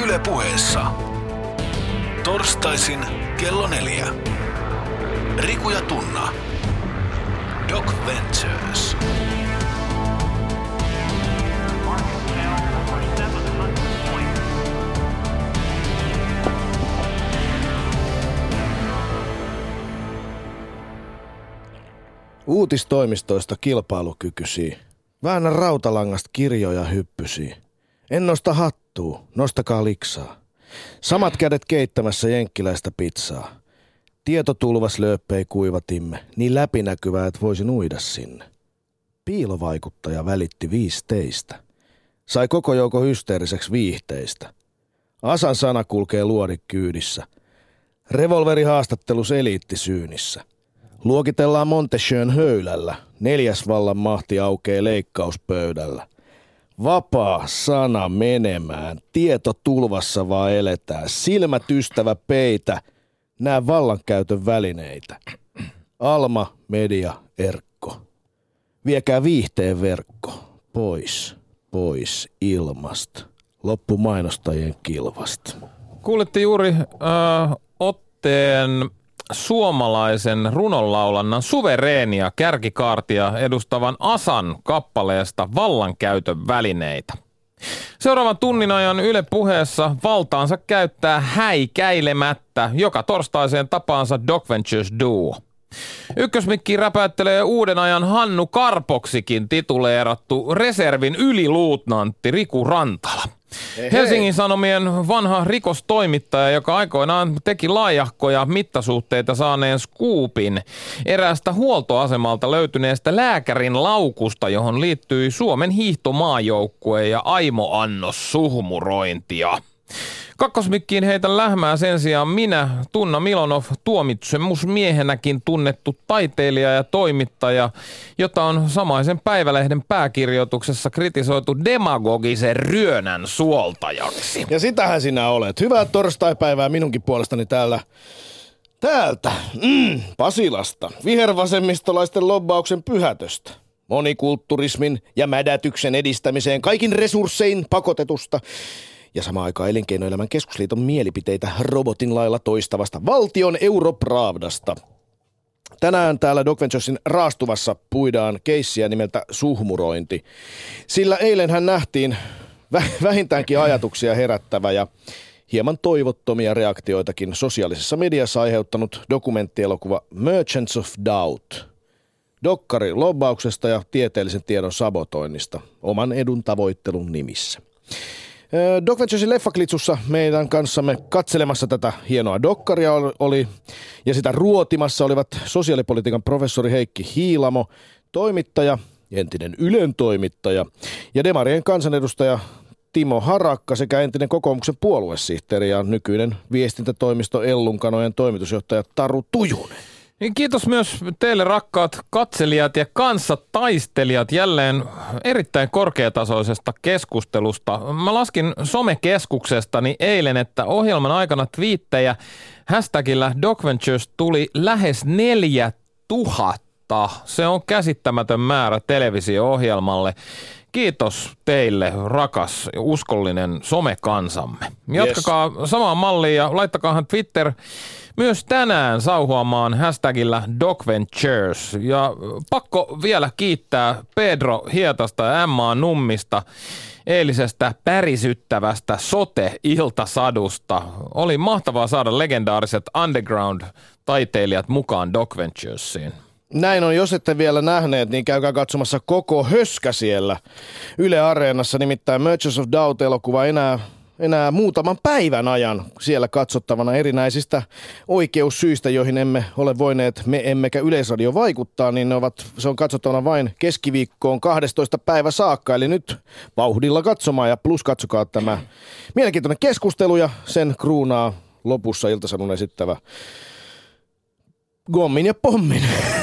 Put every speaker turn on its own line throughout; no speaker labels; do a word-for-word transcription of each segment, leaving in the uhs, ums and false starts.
Yle Puheessa. Torstaisin kello neljä. Riku ja Tunna. Doc Ventures.
Uutistoimistoista kilpailukykyisiä. Väännä rautalangasta kirjoja hyppysiä. En nosta hattua, nostakaa liksaa. Samat kädet keittämässä jenkkiläistä pizzaa. Tietotulvas lööppei kuivatimme, niin läpinäkyvää, et voisin uida sinne. Piilovaikuttaja välitti viisi teistä. Sai koko joukko hysteeriseksi viihteistä. Asan sana kulkee luodikyydissä. Revolverihaastattelus eliitti syynissä. Luokitellaan Montechön höylällä. Neljäs vallan mahti aukee leikkauspöydällä. Vapaa sana menemään. Tieto tulvassa vaan eletään. Silmät ystävä peitä. Nää vallankäytön välineitä. Alma, media, erkko. Viekää viihteen verkko. Pois, pois ilmasta. Loppu mainostajien kilvasta.
Kuulitte juuri äh, otteen suomalaisen runonlaulannan suvereenia kärkikaartia edustavan Asan kappaleesta vallankäytön välineitä. Seuraavan tunnin ajan Yle Puheessa valtaansa käyttää häikäilemättä joka torstaiseen tapaansa Doc Ventures duo. Ykkösmikkiin räpäyttelee uuden ajan Hannu Karpoksikin tituleerattu reservin yliluutnantti Riku Rantala. Hei, Helsingin hei. Sanomien vanha rikostoimittaja, joka aikoinaan teki laajahkoja mittasuhteita saaneen skuupin eräästä huoltoasemalta löytyneestä lääkärin laukusta, johon liittyi Suomen hiihtomaajoukkue ja aimoannos suhmurointia. Kakkosmikkiin heitä lähmää sen sijaan minä, Tunna Milonov, tuomitsemusmiehenäkin tunnettu taiteilija ja toimittaja, jota on samaisen päivälehden pääkirjoituksessa kritisoitu demagogisen ryönän suoltajaksi.
Ja sitähän sinä olet. Hyvää torstaipäivää minunkin puolestani täällä. Täältä, mm, Pasilasta, vihervasemmistolaisten lobbauksen pyhätöstä. Monikultturismin ja mädätyksen edistämiseen kaikin resurssein pakotetusta. Ja samaan aikaan Elinkeinoelämän keskusliiton mielipiteitä robotin lailla toistavasta valtion Europravdasta. Tänään täällä Doc Venturesin raastuvassa puidaan keissiä nimeltä suhmurointi. Sillä eilenhän nähtiin vähintäänkin ajatuksia herättävä ja hieman toivottomia reaktioitakin sosiaalisessa mediassa aiheuttanut dokumenttielokuva Merchants of Doubt. Dokkari lobbauksesta ja tieteellisen tiedon sabotoinnista oman edun tavoittelun nimissä. Doc Venturesin leffaklitsussa meidän kanssamme katselemassa tätä hienoa dokkaria oli, ja sitä ruotimassa olivat sosiaalipolitiikan professori Heikki Hiilamo, toimittaja, entinen Ylen toimittaja, ja Demarien kansanedustaja Timo Harakka sekä entinen kokoomuksen puoluesihteeri ja nykyinen viestintätoimisto Ellunkanojen toimitusjohtaja Taru Tujunen.
Kiitos myös teille rakkaat katselijat ja kanssataistelijat jälleen erittäin korkeatasoisesta keskustelusta. Mä laskin somekeskuksestani eilen, että ohjelman aikana twiittejä hashtagillä Doc Ventures tuli lähes neljä tuhatta. Se on käsittämätön määrä televisio-ohjelmalle. Kiitos teille, rakas uskollinen somekansamme. Jatkakaa yes. samaan malliin ja laittakaahan Twitter myös tänään sauhuamaan hashtagillä Doc Ventures. Ja pakko vielä kiittää Pedro Hietasta ja Emma Nummista eilisestä pärisyttävästä sote-iltasadusta. Oli mahtavaa saada legendaariset underground-taiteilijat mukaan Doc Venturesiin.
Näin on, jos ette vielä nähneet, niin käykää katsomassa koko höskä siellä Yle Areenassa. Nimittäin Merchants of Doubt-elokuva enää, enää muutaman päivän ajan siellä katsottavana erinäisistä oikeussyistä, joihin emme ole voineet, me emmekä Yleisradio vaikuttaa, niin ne ovat, se on katsottavana vain keskiviikkoon kahdestoista päivä saakka. Eli nyt vauhdilla katsomaan ja plus katsokaa tämä mielenkiintoinen keskustelu ja sen kruunaa lopussa iltasadun esittävä Gommin ja Pommin.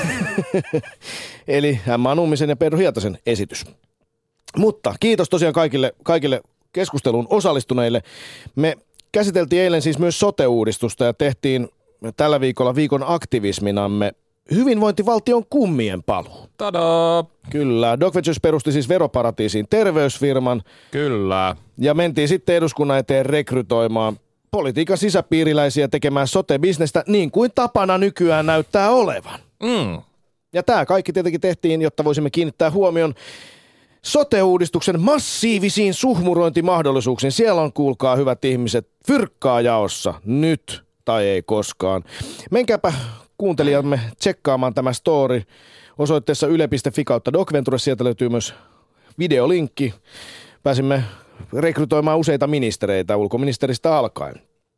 Eli Emma Nummisen ja Pedro Hietasen esitys. Mutta kiitos tosiaan kaikille, kaikille keskusteluun osallistuneille. Me käsiteltiin eilen siis myös sote-uudistusta ja tehtiin tällä viikolla viikon aktivisminamme hyvinvointivaltion kummien paluu.
Tadaa!
Kyllä, Doc Ventures perusti siis veroparatiisiin terveysfirman.
Kyllä.
Ja mentiin sitten eduskunnan eteen rekrytoimaan politiikan sisäpiiriläisiä tekemään sote-bisnestä niin kuin tapana nykyään näyttää olevan.
Mm.
Ja tämä kaikki tietenkin tehtiin, jotta voisimme kiinnittää huomion sote-uudistuksen massiivisiin suhmurointimahdollisuuksiin. Siellä on, kuulkaa hyvät ihmiset, fyrkkaa jaossa nyt tai ei koskaan. Menkääpä kuuntelijamme tsekkaamaan tämä story osoitteessa yle piste fi kautta Doc Ventures. Sieltä löytyy myös videolinkki. Pääsimme rekrytoimaan useita ministereitä ulkoministeristä alkaen.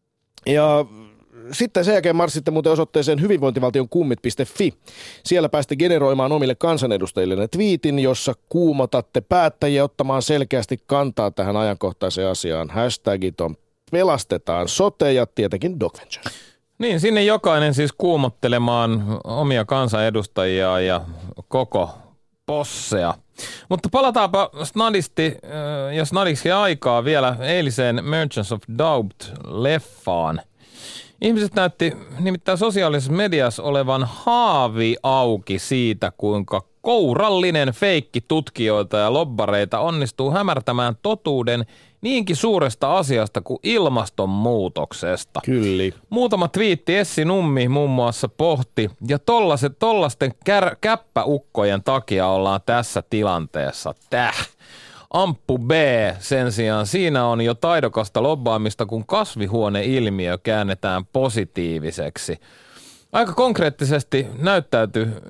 Ja sitten sen jälkeen marssitte muuten osoitteeseen hyvinvointivaltion kummit piste fi. Siellä pääsitte generoimaan omille kansanedustajille twiitin, jossa kuumotatte päättäjiä ottamaan selkeästi kantaa tähän ajankohtaiseen asiaan. Hashtagit on pelastetaan sote ja tietenkin Doc Ventures.
Niin, sinne jokainen siis kuumottelemaan omia kansanedustajia ja koko possea. Mutta palataanpa snadisti ja snadiksi aikaa vielä eiliseen Merchants of Doubt-leffaan. Ihmiset näytti nimittäin sosiaalisessa mediassa olevan haavi auki siitä, kuinka kourallinen feikki tutkijoita ja lobbareita onnistuu hämärtämään totuuden niinkin suuresta asiasta kuin ilmastonmuutoksesta.
Kyllä.
Muutama twiitti Essi Nummi muun muassa pohti, ja tollaset, tollasten kär, käppäukkojen takia ollaan tässä tilanteessa. Täh! Amppu B sen sijaan, siinä on jo taidokasta lobbaamista, kun kasvihuoneilmiö käännetään positiiviseksi. Aika konkreettisesti näyttäytyi ö,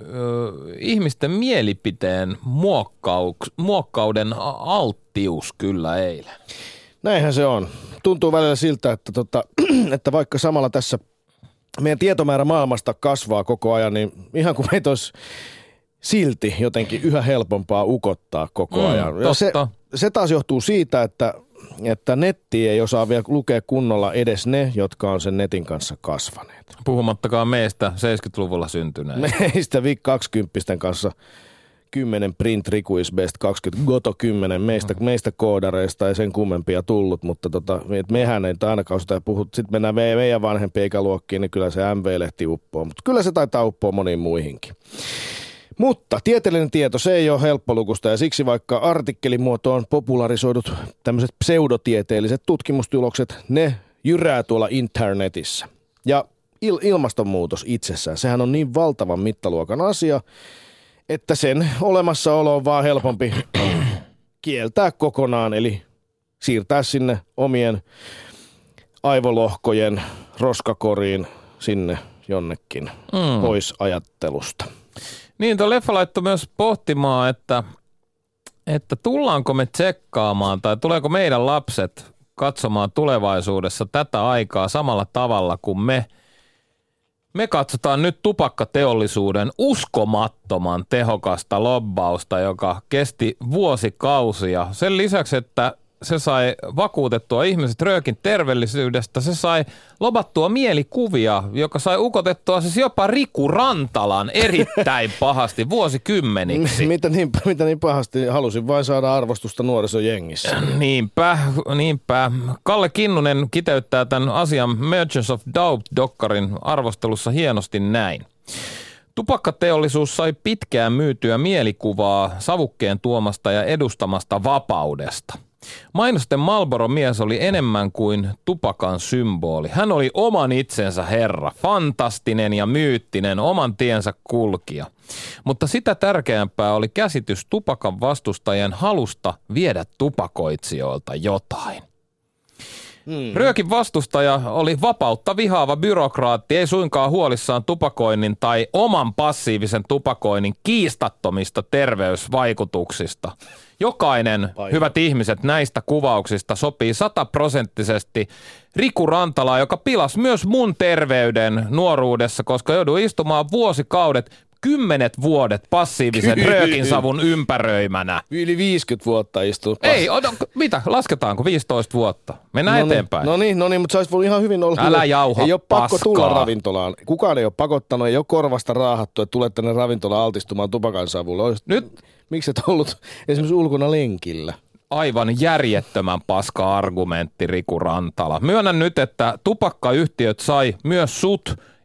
ihmisten mielipiteen muokkauks, muokkauden alttius kyllä eilen.
Näinhän se on. Tuntuu välillä siltä, että, tota, että vaikka samalla tässä meidän tietomäärä maailmasta kasvaa koko ajan, niin ihan kuin meitä olisi silti jotenkin yhä helpompaa ukottaa koko ajan.
Mm,
ja se, se taas johtuu siitä, että, että netti ei osaa vielä lukea kunnolla edes ne, jotka on sen netin kanssa kasvaneet.
Puhumattakaan meistä seitsemänkymmentäluvulla syntyneistä.
Meistä Vik kaksikymppisten kanssa kymmenen print Riku is best kaksikymmentä, Goto kymmenen, meistä, meistä koodareista ei sen kummempia tullut, mutta tota, mehän ei ainakaan sitä puhu. Sitten mennään meidän vanhempien ikäluokkiin, niin kyllä se M V-lehti uppoo, mutta kyllä se taitaa uppoa moniin muihinkin. Mutta tieteellinen tieto, se ei ole helppolukusta ja siksi vaikka artikkelimuotoon popularisoidut tämmöiset pseudotieteelliset tutkimustulokset, ne jyrää tuolla internetissä. Ja il- ilmastonmuutos itsessään, sehän on niin valtavan mittaluokan asia, että sen olemassaolo on vaan helpompi kieltää kokonaan, eli siirtää sinne omien aivolohkojen roskakoriin sinne jonnekin mm. pois ajattelusta.
Niin, tuo leffa laittoi myös pohtimaan, että, että tullaanko me tsekkaamaan tai tuleeko meidän lapset katsomaan tulevaisuudessa tätä aikaa samalla tavalla kuin me. Me katsotaan nyt tupakkateollisuuden uskomattoman tehokasta lobbausta, joka kesti vuosikausia. Sen lisäksi, että se sai vakuutettua ihmiset röökin terveellisyydestä, se sai lobattua mielikuvia, joka sai ukotettua siis jopa Riku Rantalan erittäin pahasti vuosikymmeniksi.
Mitä niin, mitä niin pahasti? Halusin vain saada arvostusta nuorisojengissä.
Niinpä, niinpä. Kalle Kinnunen kiteyttää tämän asian Merchants of Doubt-dokkarin arvostelussa hienosti näin. Tupakkateollisuus sai pitkään myytyä mielikuvaa savukkeen tuomasta ja edustamasta vapaudesta. Mainosten Marlboro-mies oli enemmän kuin tupakan symboli. Hän oli oman itsensä herra, fantastinen ja myyttinen, oman tiensä kulkija. Mutta sitä tärkeämpää oli käsitys tupakan vastustajien halusta viedä tupakoitsijoilta jotain. Hmm. Röökin vastustaja oli vapautta vihaava byrokraatti, ei suinkaan huolissaan tupakoinnin tai oman passiivisen tupakoinnin kiistattomista terveysvaikutuksista. Jokainen, Paino. hyvät ihmiset, näistä kuvauksista sopii sataprosenttisesti Riku Rantalaa, joka pilasi myös mun terveyden nuoruudessa, koska jouduin istumaan vuosikaudet, kymmenet vuodet passiivisen röökinsavun ympäröimänä.
Yli viisikymmentä vuotta istuu.
Ei, odo, mitä? Lasketaanko viisitoista vuotta? Mennään
no
eteenpäin.
No niin, no niin, mutta se olisi voinut ihan hyvin olla.
Älä jauha
Ei ole
paskaa.
pakko tulla ravintolaan. Kukaan ei ole pakottanut, ei ole korvasta raahattu, että tulet tänne ravintolaan altistumaan tupakansavulle. Nyt? Miksi et ollut esimerkiksi ulkona lenkillä?
Aivan järjettömän paska argumentti, Riku Rantala. Myönnän nyt, että tupakkayhtiöt sai myös sut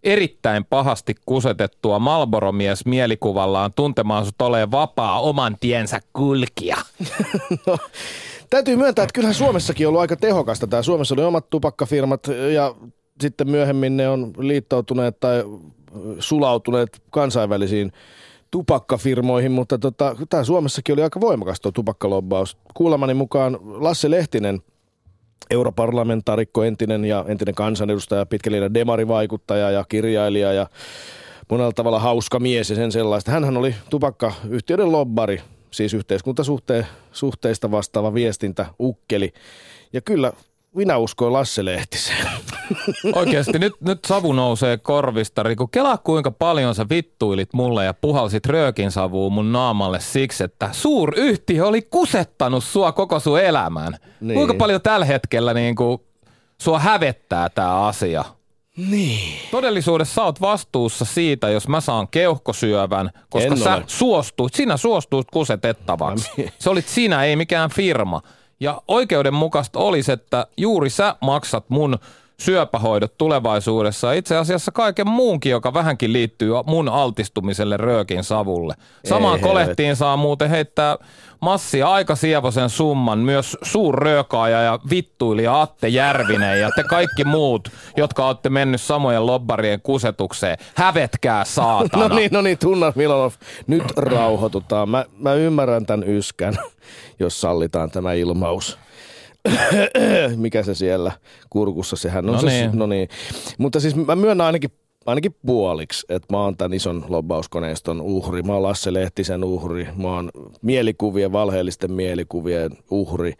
erittäin pahasti kusetettua Marlboro-mies mielikuvallaan tuntemaan sut oleen vapaa oman tiensä kulkija?
No, täytyy myöntää, että kyllähän Suomessakin on ollut aika tehokasta. Tämä Suomessa oli omat tupakkafirmat ja sitten myöhemmin ne on liittoutuneet tai sulautuneet kansainvälisiin tupakkafirmoihin, mutta tota, tämä Suomessakin oli aika voimakas tuo tupakkalobbaus. Kuulemani mukaan Lasse Lehtinen, europarlamentaarikko, entinen ja entinen kansanedustaja, pitkälinjainen demarivaikuttaja ja kirjailija ja monella tavalla hauska mies ja sen sellaista. Hänhän oli tupakkayhtiöiden lobbari, siis yhteiskuntasuhteista vastaava viestintäukkeli. Ja kyllä minä uskoin Lasse Lehtiseen.
Oikeasti nyt, nyt savu nousee korvista. Riku, kelaa kuinka paljon sä vittuilit mulle ja puhalsit röökin savuun mun naamalle siksi, että suuryhtiö oli kusettanut sua koko sun elämän. Niin. Kuinka paljon tällä hetkellä niin kuin, sua hävettää tää asia?
Niin.
Todellisuudessa sä oot vastuussa siitä, jos mä saan keuhkosyövän, koska
En
sä
ole.
suostuit, sinä suostuit kusetettavaksi. Se olit sinä, ei mikään firma. Ja oikeudenmukaista olisi, että juuri sä maksat mun syöpähoidot tulevaisuudessa. Itse asiassa kaiken muunkin, joka vähänkin liittyy mun altistumiselle röökin savulle. Samaan
Ei
kolehtiin
helvet.
saa muuten heittää massia aika sievoisen summan myös suurröökaaja ja vittuilija Atte Järvinen ja te kaikki muut, jotka olette mennyt samojen lobbarien kusetukseen. Hävetkää saatana.
No niin, no niin, Tunna Milonov, nyt rauhoitutaan. Mä, mä ymmärrän tämän yskän, jos sallitaan tämä ilmaus. Mikä se siellä kurkussa, sehän on
No
se,
niin.
no niin. Mutta siis mä myönnän ainakin, ainakin puoliksi, että mä oon tämän ison lobbauskoneiston uhri. Mä oon Lasse Lehtisen uhri, mä oon mielikuvien, valheellisten mielikuvien uhri.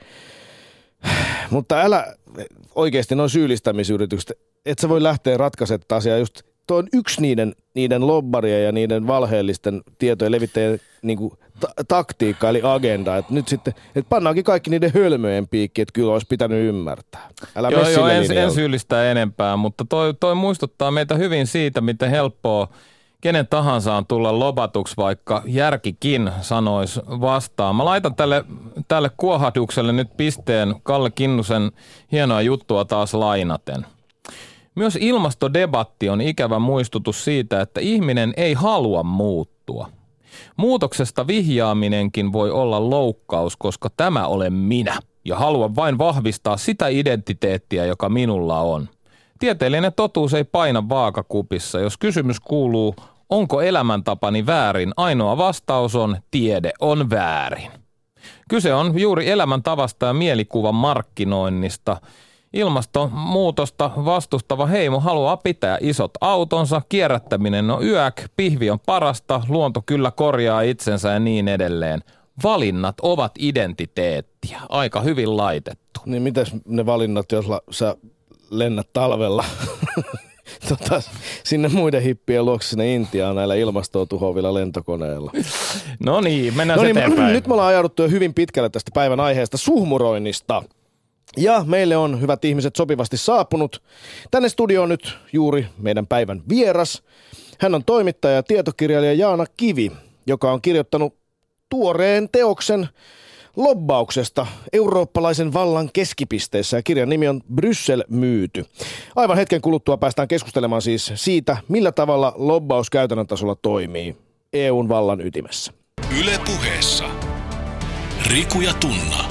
Mutta älä oikeasti noin syyllistämisyritykset, et sä voi lähteä ratkaisemaan tätä asiaa just. Tuo on yksi niiden, niiden lobbarien ja niiden valheellisten tietojen levittäjien niin kuin ta- taktiikka eli agenda. Et nyt sitten, että pannaankin kaikki niiden hölmöjen piikki, että kyllä olisi pitänyt ymmärtää. Älä
Joo,
mene
joo,
sille
en,
linjalle.
en syyllistä enempää, mutta toi, toi muistuttaa meitä hyvin siitä, miten helppoa kenen tahansa on tulla lobatuksi, vaikka järkikin sanoisi vastaan. Mä laitan tälle, tälle kuohahdukselle nyt pisteen Kalle Kinnusen hienoa juttua taas lainaten. Myös ilmastodebatti on ikävä muistutus siitä, että ihminen ei halua muuttua. Muutoksesta vihjaaminenkin voi olla loukkaus, koska tämä olen minä ja haluan vain vahvistaa sitä identiteettiä, joka minulla on. Tieteellinen totuus ei paina vaakakupissa. Jos kysymys kuuluu, onko elämäntapani väärin, ainoa vastaus on, tiede on väärin. Kyse on juuri elämäntavasta ja mielikuvan markkinoinnista. Ilmastonmuutosta vastustava heimo haluaa pitää isot autonsa, kierrättäminen on yäk, pihvi on parasta, luonto kyllä korjaa itsensä ja niin edelleen. Valinnat ovat identiteettiä. Aika hyvin laitettu.
Niin mitäs ne valinnat, jos la, sä lennät talvella tota, sinne muiden hippien luokse sinne Intiaan näillä ilmastoa tuhoavilla lentokoneilla?
No niin, mennään
No niin,
eteenpäin.
nyt me ollaan ajauduttu jo hyvin pitkälle tästä päivän aiheesta suhmuroinnista. Ja meille on, hyvät ihmiset, sopivasti saapunut tänne studioon nyt juuri meidän päivän vieras. Hän on toimittaja ja tietokirjailija Jaana Kivi, joka on kirjoittanut tuoreen teoksen lobbauksesta eurooppalaisen vallan keskipisteessä. Ja kirjan nimi on Bryssel myyty. Aivan hetken kuluttua päästään keskustelemaan siis siitä, millä tavalla lobbaus käytännön tasolla toimii E U:n vallan ytimessä.
Yle Puheessa Riku ja Tunna.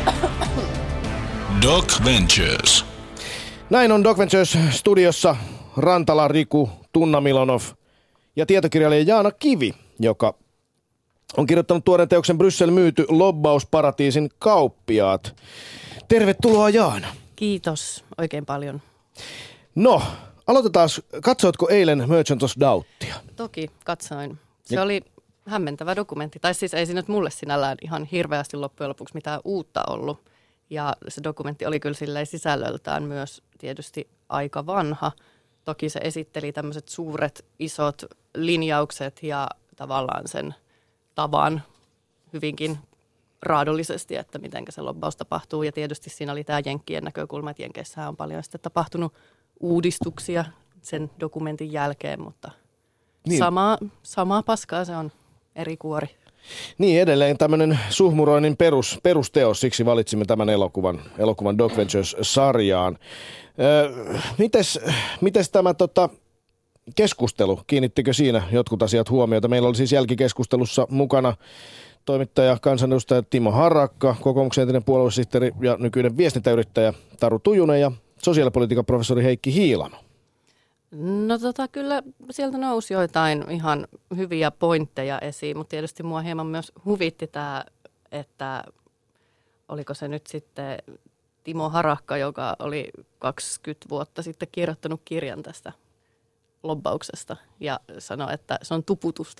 Doc Ventures.
Näin on Doc Ventures studiossa Rantala Riku, Tunna Milonov ja tietokirjailija Jaana Kivi, joka on kirjoittanut tuoreen teoksen Bryssel myyty lobbausparatiisin kauppiaat. Tervetuloa Jaana.
Kiitos oikein paljon.
No, aloitetaan. Katsoitko eilen Merchant of Doubtia?
Toki katsoin. Se
Ja-
oli hämmentävä dokumentti. Tai siis ei siinä nyt mulle sinällään ihan hirveästi loppujen lopuksi mitään uutta ollut. Ja se dokumentti oli kyllä silleen sisällöltään myös tietysti aika vanha. Toki se esitteli tämmöiset suuret, isot linjaukset ja tavallaan sen tavan hyvinkin raadollisesti, että miten se lobbaus tapahtuu. Ja tietysti siinä oli tämä Jenkkien näkökulma, että Jenkeissähän on paljon sitten tapahtunut uudistuksia sen dokumentin jälkeen, mutta
Niin.
niin. samaa, samaa paskaa se on, eri kuori.
Niin, edelleen tämmöinen suhmuroinnin perus, perusteos, siksi valitsimme tämän elokuvan, elokuvan Doc Ventures-sarjaan. Öö, mites, mites tämä tota, keskustelu, kiinnittikö siinä jotkut asiat huomiota? Meillä oli siis jälkikeskustelussa mukana toimittaja, kansanedustaja Timo Harakka, kokoomuksen entinen puoluesihteeri ja nykyinen viestintäyrittäjä Taru Tujunen ja sosiaalipolitiikan professori Heikki Hiilamo.
No tota, kyllä sieltä nousi joitain ihan hyviä pointteja esiin, mutta tietysti mua hieman myös huvitti tämä, että oliko se nyt sitten Timo Harakka, joka oli kaksikymmentä vuotta sitten kirjoittanut kirjan tästä lobbauksesta ja sanoi, että se on tuputusta.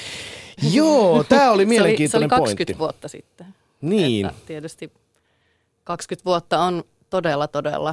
Joo, tämä oli mielenkiintoinen
pointti. Se oli
pointti.
kaksikymmentä vuotta sitten.
Niin.
Että tietysti kaksikymmentä vuotta on todella, todella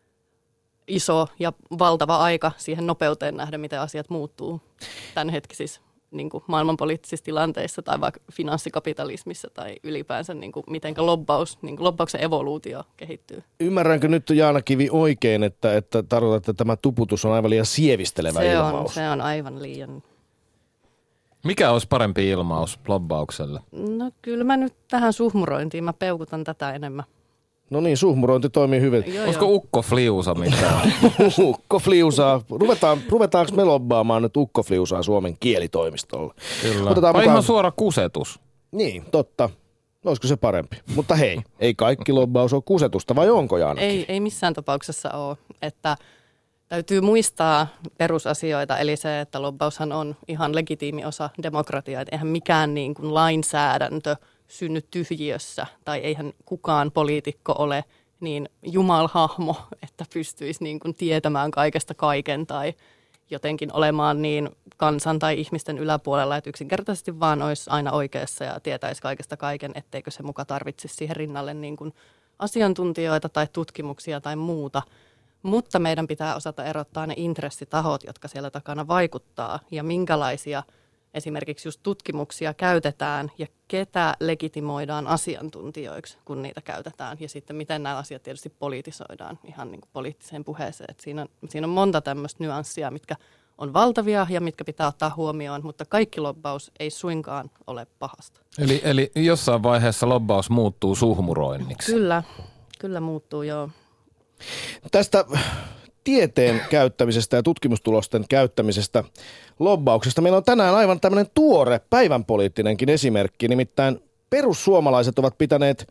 iso ja valtava aika siihen nopeuteen nähdä, miten asiat muuttuu tämänhetkisissä niin kuin maailmanpoliittisissa tilanteissa tai vaikka finanssikapitalismissa tai ylipäänsä niin kuin mitenkä lobbaus, niin kuin lobbauksen evoluutio kehittyy.
Ymmärränkö nyt Jaana Kivi oikein, että, että tarkoitat, että tämä tuputus on aivan liian sievistelevä
se
ilmaus?
On, se on aivan liian.
Mikä olisi parempi ilmaus lobbaukselle?
No kyllä mä nyt tähän suhmurointiin, mä peukutan tätä enemmän.
No niin, suhmurointi toimii hyvin.
Joo,
Olisiko
joo.
ukko fliusa mitään?
Ukko fliusaa. Ruvetaan, ruvetaanko me lobbaamaan nyt ukko fliusaa Suomen kielitoimistolla?
Kyllä.
Otetaan
Vai
mukaan...
ihan suora kusetus?
Niin, totta. Olisiko se parempi? Mutta hei, ei kaikki lobbaus ole kusetusta, vai onko Jaana?
Ei, ei missään tapauksessa ole, että täytyy muistaa perusasioita, eli se, että lobbaushan on ihan legitiimi osa demokratiaa, että eihän mikään niin kuin lainsäädäntö synny tyhjiössä, tai eihän kukaan poliitikko ole niin jumalhahmo, että pystyisi niin kuin tietämään kaikesta kaiken tai jotenkin olemaan niin kansan tai ihmisten yläpuolella, että yksinkertaisesti vaan olisi aina oikeassa ja tietäisi kaikesta kaiken, etteikö se muka tarvitsisi siihen rinnalle niin kuin asiantuntijoita tai tutkimuksia tai muuta. Mutta meidän pitää osata erottaa ne intressitahot, jotka siellä takana vaikuttaa ja minkälaisia esimerkiksi just tutkimuksia käytetään ja ketä legitimoidaan asiantuntijoiksi, kun niitä käytetään. Ja sitten miten nämä asiat tietysti politisoidaan ihan niin kuin poliittiseen puheeseen. Et siinä, on, siinä on monta tämmöistä nyanssia, mitkä on valtavia ja mitkä pitää ottaa huomioon, mutta kaikki lobbaus ei suinkaan ole pahasta.
Eli, eli jossain vaiheessa lobbaus muuttuu suhmuroinniksi.
Kyllä, kyllä muuttuu joo.
Tästä tieteen käyttämisestä ja tutkimustulosten käyttämisestä lobbauksesta meillä on tänään aivan tämmöinen tuore päivänpoliittinenkin esimerkki, nimittäin perussuomalaiset ovat pitäneet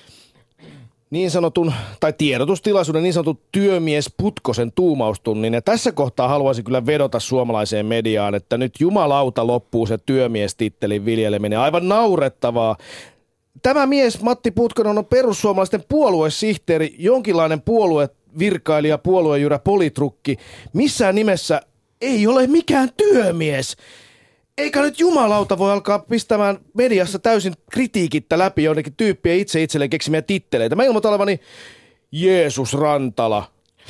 niin sanotun, tai tiedotustilaisuuden niin sanotun työmies Putkosen tuumaustunnin. Ja tässä kohtaa haluaisin kyllä vedota suomalaiseen mediaan, että nyt jumalauta loppuu se työmiestittelin viljeleminen. Aivan naurettavaa. Tämä mies Matti Putkonen on perussuomalaisten puoluesihteeri, jonkinlainen puoluevirkailija, puoluejyrä, politrukki. Missään nimessä ei ole mikään työmies. Eikä nyt jumalauta voi alkaa pistämään mediassa täysin kritiikittä läpi jonnekin tyyppien itse itselleen keksimiä titteleitä. Mä ilmoitan olevani Jeesus Rantala.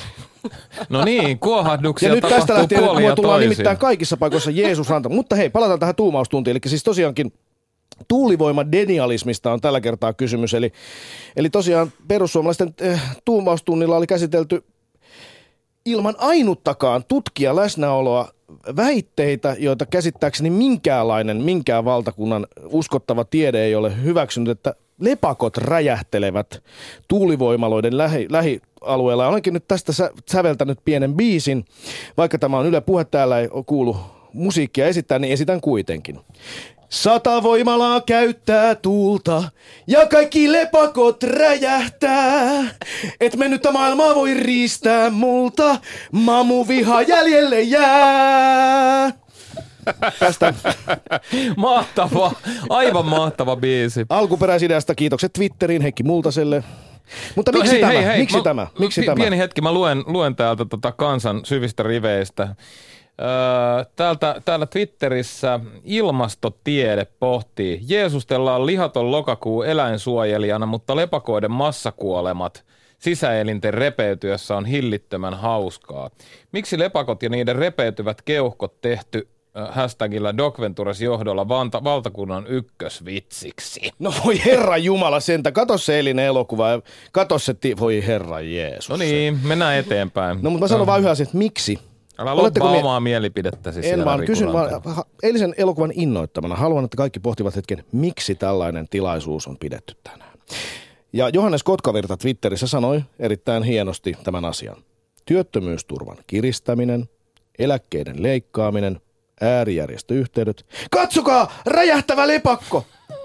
No niin, kuohahduksia
ja nyt tästä
tapahtuu
lähtien
puolin
mua
ja
tullaan
toisin.
nimittäin kaikissa paikoissa Jeesus Rantala. Mutta hei, palataan tähän tuumaustuntiin. Eli siis tosiaankin tuulivoimadenialismista on tällä kertaa kysymys. Eli, eli tosiaan perussuomalaisten äh, tuumaustunnilla oli käsitelty ilman ainuttakaan tutkija läsnäoloa väitteitä, joita käsittääkseni minkäänlainen, minkään valtakunnan uskottava tiede ei ole hyväksynyt, että lepakot räjähtelevät tuulivoimaloiden lähi, lähialueella. Olenkin nyt tästä sä, säveltänyt pienen biisin. Vaikka tämä on Yle Puhe, täällä ei kuulu musiikkia esittää, niin esitän kuitenkin. Sata voimalaa käyttää tuulta ja kaikki lepakot räjähtää. Et mennyttä maailmaa voi riistää multa, mamuviha jäljelle jää. Tästä
Mahtava, aivan mahtava biisi.
alkuperäisideasta kiitokset Twitteriin Heikki Multaselle. Mutta miksi
hei,
tämä?
hei, hei.
Miksi
mä,
tämä? Miksi
pi-
tämä?
Pieni hetki, mä luen, luen täältä tota kansan syvistä riveistä. Öö, täältä, täällä Twitterissä ilmastotiede pohtii. Jeesustellaan lihaton lokakuu eläinsuojelijana, mutta lepakoiden massakuolemat sisäelinten repeytyessä on hillittömän hauskaa. Miksi lepakot ja niiden repeytyvät keuhkot tehty äh, hashtagillä Docventures johdolla vanta, valtakunnan ykkösvitsiksi?
No voi herra jumala sentä. Kato se eilinen elokuva ja kato se, ti- voi herra Jeesus.
No niin, mennään eteenpäin.
No mutta mä sanon vaan yhden asian, että miksi?
Älä
Oletteko
loppaa
mie-
omaa mielipidettäsi
En
siellä,
vaan,
Riku
kysyn vaan,
Rantanen.
ha- eilisen elokuvan innoittamana haluan, että kaikki pohtivat hetken, miksi tällainen tilaisuus on pidetty tänään. Ja Johannes Kotkavirta Twitterissä sanoi erittäin hienosti tämän asian. Työttömyysturvan kiristäminen eläkkeiden leikkaaminen, äärijärjestöyhteydet. Katsokaa, räjähtävä lepakko!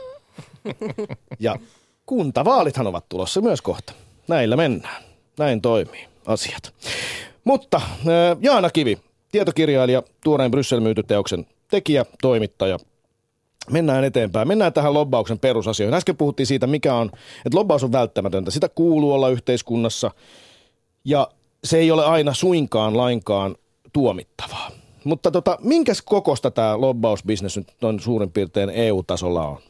Ja kuntavaalithan ovat tulossa myös kohta. Näillä mennään. Näin toimii asiat. Mutta Jaana Kivi, tietokirjailija, tuoreen Bryssel-myytyteoksen tekijä, toimittaja. Mennään eteenpäin. Mennään tähän lobbauksen perusasioihin. Äsken puhuttiin siitä, mikä on, että lobbaus on välttämätöntä. Sitä kuuluu olla yhteiskunnassa ja se ei ole aina suinkaan lainkaan tuomittavaa. Mutta tota, minkäs kokosta tämä lobbausbisnes nyt noin suurin piirtein E U-tasolla on?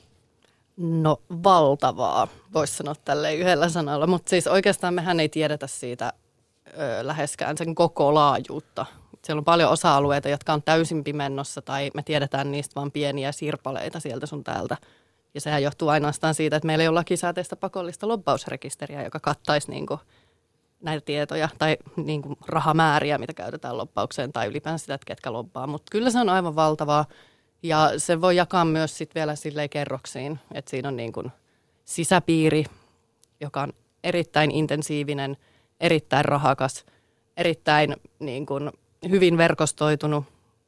No valtavaa, voisi sanoa tälleen yhdellä sanalla, mutta siis oikeastaan mehän ei tiedetä siitä ö, läheskään sen koko laajuutta. Siellä on paljon osa-alueita, jotka on täysin pimennossa tai me tiedetään niistä vain pieniä sirpaleita sieltä sun täältä. Ja sehän johtuu ainoastaan siitä, että meillä ei ole lakisääteistä pakollista lobbausrekisteriä, joka kattaisi niinku näitä tietoja tai niinku rahamääriä, mitä käytetään lobbaukseen tai ylipäänsä sitä, että ketkä lobbaa. Mutta kyllä se on aivan valtavaa. Ja se voi jakaa myös sit vielä silleen kerroksiin, että siinä on niin kuin sisäpiiri, joka on erittäin intensiivinen, erittäin rahakas, erittäin niin kuin hyvin verkostoitunut.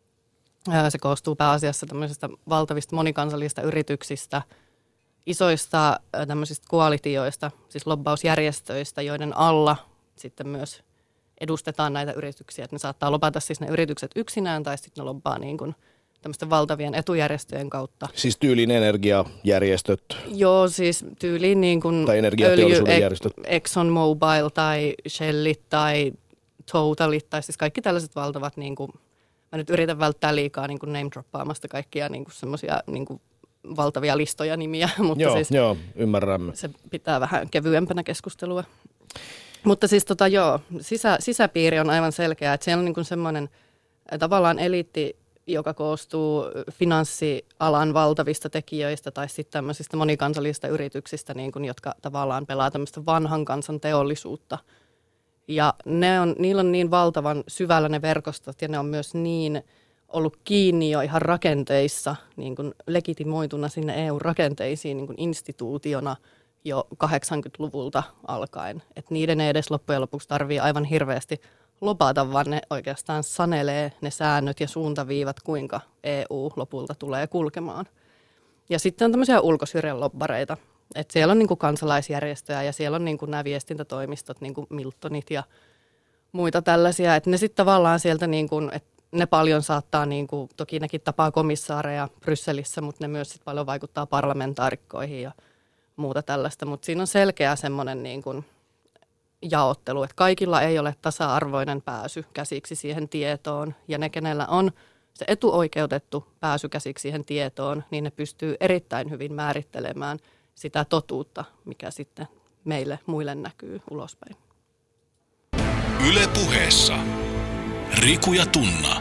Se koostuu pääasiassa tämmöisistä valtavista monikansallisista yrityksistä, isoista tämmöisistä koalitioista, siis lobbausjärjestöistä, joiden alla sitten myös edustetaan näitä yrityksiä. Että ne saattaa lobata siis ne yritykset yksinään tai sitten ne lobbaa niin kuin tämmöisten valtavien etujärjestöjen kautta.
Siis tyyliin energiajärjestöt?
Joo, siis tyyliin niin kuin
tai energiateollisuuden järjestöt?
Exxon Mobil tai Shellit tai Totalit tai siis kaikki tällaiset valtavat, niin kuin, mä nyt yritän välttää liikaa niin kuin name-droppaamasta kaikkia niin kuin semmoisia niin kuin valtavia listoja nimiä, mutta
joo,
siis
joo, ymmärrämme.
Se pitää vähän kevyempänä keskustelua. Mutta siis tota joo, sisä, sisäpiiri on aivan selkeä, että siellä on niin kuin semmoinen tavallaan eliitti, joka koostuu finanssialan valtavista tekijöistä tai sitten tämmöisistä monikansallisista yrityksistä, niin kuin, jotka tavallaan pelaa tämmöistä vanhan kansan teollisuutta. Ja ne on, niillä on niin valtavan syvällä ne verkostot ja ne on myös niin ollut kiinni jo ihan rakenteissa, niin kuin legitimoituna sinne E U-rakenteisiin niin kuin instituutiona jo kahdeksankymmentäluvulta alkaen. Että niiden ei edes loppujen lopuksi tarvitse aivan hirveästi lobata, vaan ne oikeastaan sanelee ne säännöt ja suuntaviivat, kuinka E U lopulta tulee kulkemaan. Ja sitten on tämmöisiä ulkosyrjän lobbareita. Että siellä on niinku kansalaisjärjestöjä ja siellä on niinku nämä viestintätoimistot, niinku Miltonit ja muita tällaisia. Että ne sitten tavallaan sieltä, niinku, että ne paljon saattaa, niinku, toki nekin tapaa komissaareja Brysselissä, mutta ne myös sit paljon vaikuttaa parlamentaarikkoihin ja muuta tällaista. Mutta siinä on selkeä semmoinen niinku jaottelu, että kaikilla ei ole tasa-arvoinen pääsy käsiksi siihen tietoon ja ne, kenellä on se etuoikeutettu pääsy käsiksi siihen tietoon, niin ne pystyy erittäin hyvin määrittelemään sitä totuutta, mikä sitten meille muille näkyy ulospäin.
Yle Puheessa Riku ja Tunna.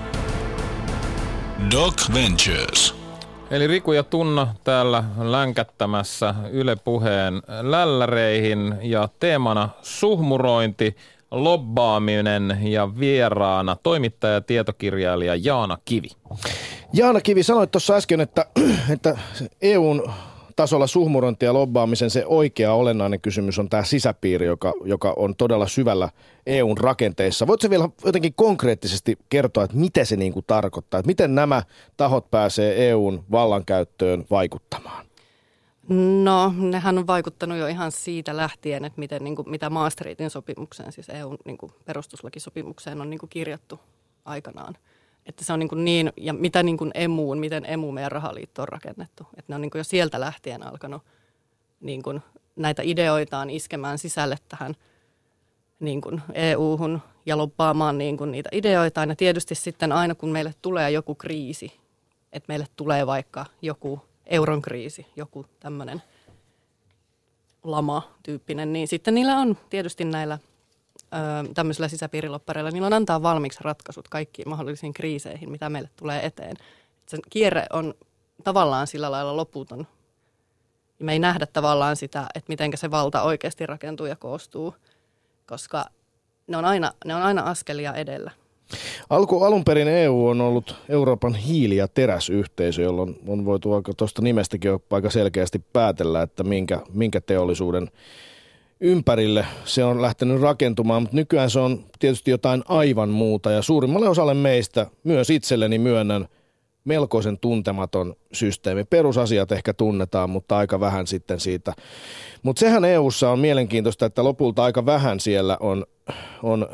Doc Ventures.
Eli Riku ja Tunna täällä länkättämässä Yle Puheen lälläreihin ja teemana suhmurointi, lobbaaminen ja vieraana toimittaja ja tietokirjailija Jaana Kivi.
Jaana Kivi, sanoit tuossa äsken, että, että E U:n tasolla suhmurointi ja lobbaamisen se oikea olennainen kysymys on tämä sisäpiiri, joka, joka on todella syvällä E U:n rakenteissa. Voitko vielä jotenkin konkreettisesti kertoa, että mitä se niin kuin tarkoittaa, että miten nämä tahot pääsee E U:n vallankäyttöön vaikuttamaan?
No, nehän on vaikuttanut jo ihan siitä lähtien, että miten, niin kuin, mitä Maastrichtin sopimukseen, siis E U:n niin kuin perustuslakisopimukseen on niin kuin kirjattu aikanaan. Että se on niin, kuin niin ja mitä niin kuin emuun, miten emu meidän rahaliitto on rakennettu. Että ne on niin kuin jo sieltä lähtien alkanut niin kuin näitä ideoitaan iskemään sisälle tähän niin kuin E U:hun ja lobbaamaan niin kuin niitä ideoitaan. Ja tietysti sitten aina kun meille tulee joku kriisi, että meille tulee vaikka joku euron kriisi, joku tämmöinen lama-tyyppinen, niin sitten niillä on tietysti näillä tämmöisillä sisäpiiriloppareilla, niillä on antaa valmiiksi ratkaisut kaikkiin mahdollisiin kriiseihin, mitä meille tulee eteen. Sen kierre on tavallaan sillä lailla loputon. Me ei nähdä tavallaan sitä, että miten se valta oikeasti rakentuu ja koostuu, koska ne on aina, ne on aina askelia edellä.
Alku, alun perin E U on ollut Euroopan hiili- ja teräsyhteisö, jolloin on voitu tuosta nimestäkin aika selkeästi päätellä, että minkä, minkä teollisuuden ympärille se on lähtenyt rakentumaan, mutta nykyään se on tietysti jotain aivan muuta ja suurimmalle osalle meistä, myös itselleni myönnän, melkoisen tuntematon systeemi. Perusasiat ehkä tunnetaan, mutta aika vähän sitten siitä. Mutta sehän E U:ssa on mielenkiintoista, että lopulta aika vähän siellä on, on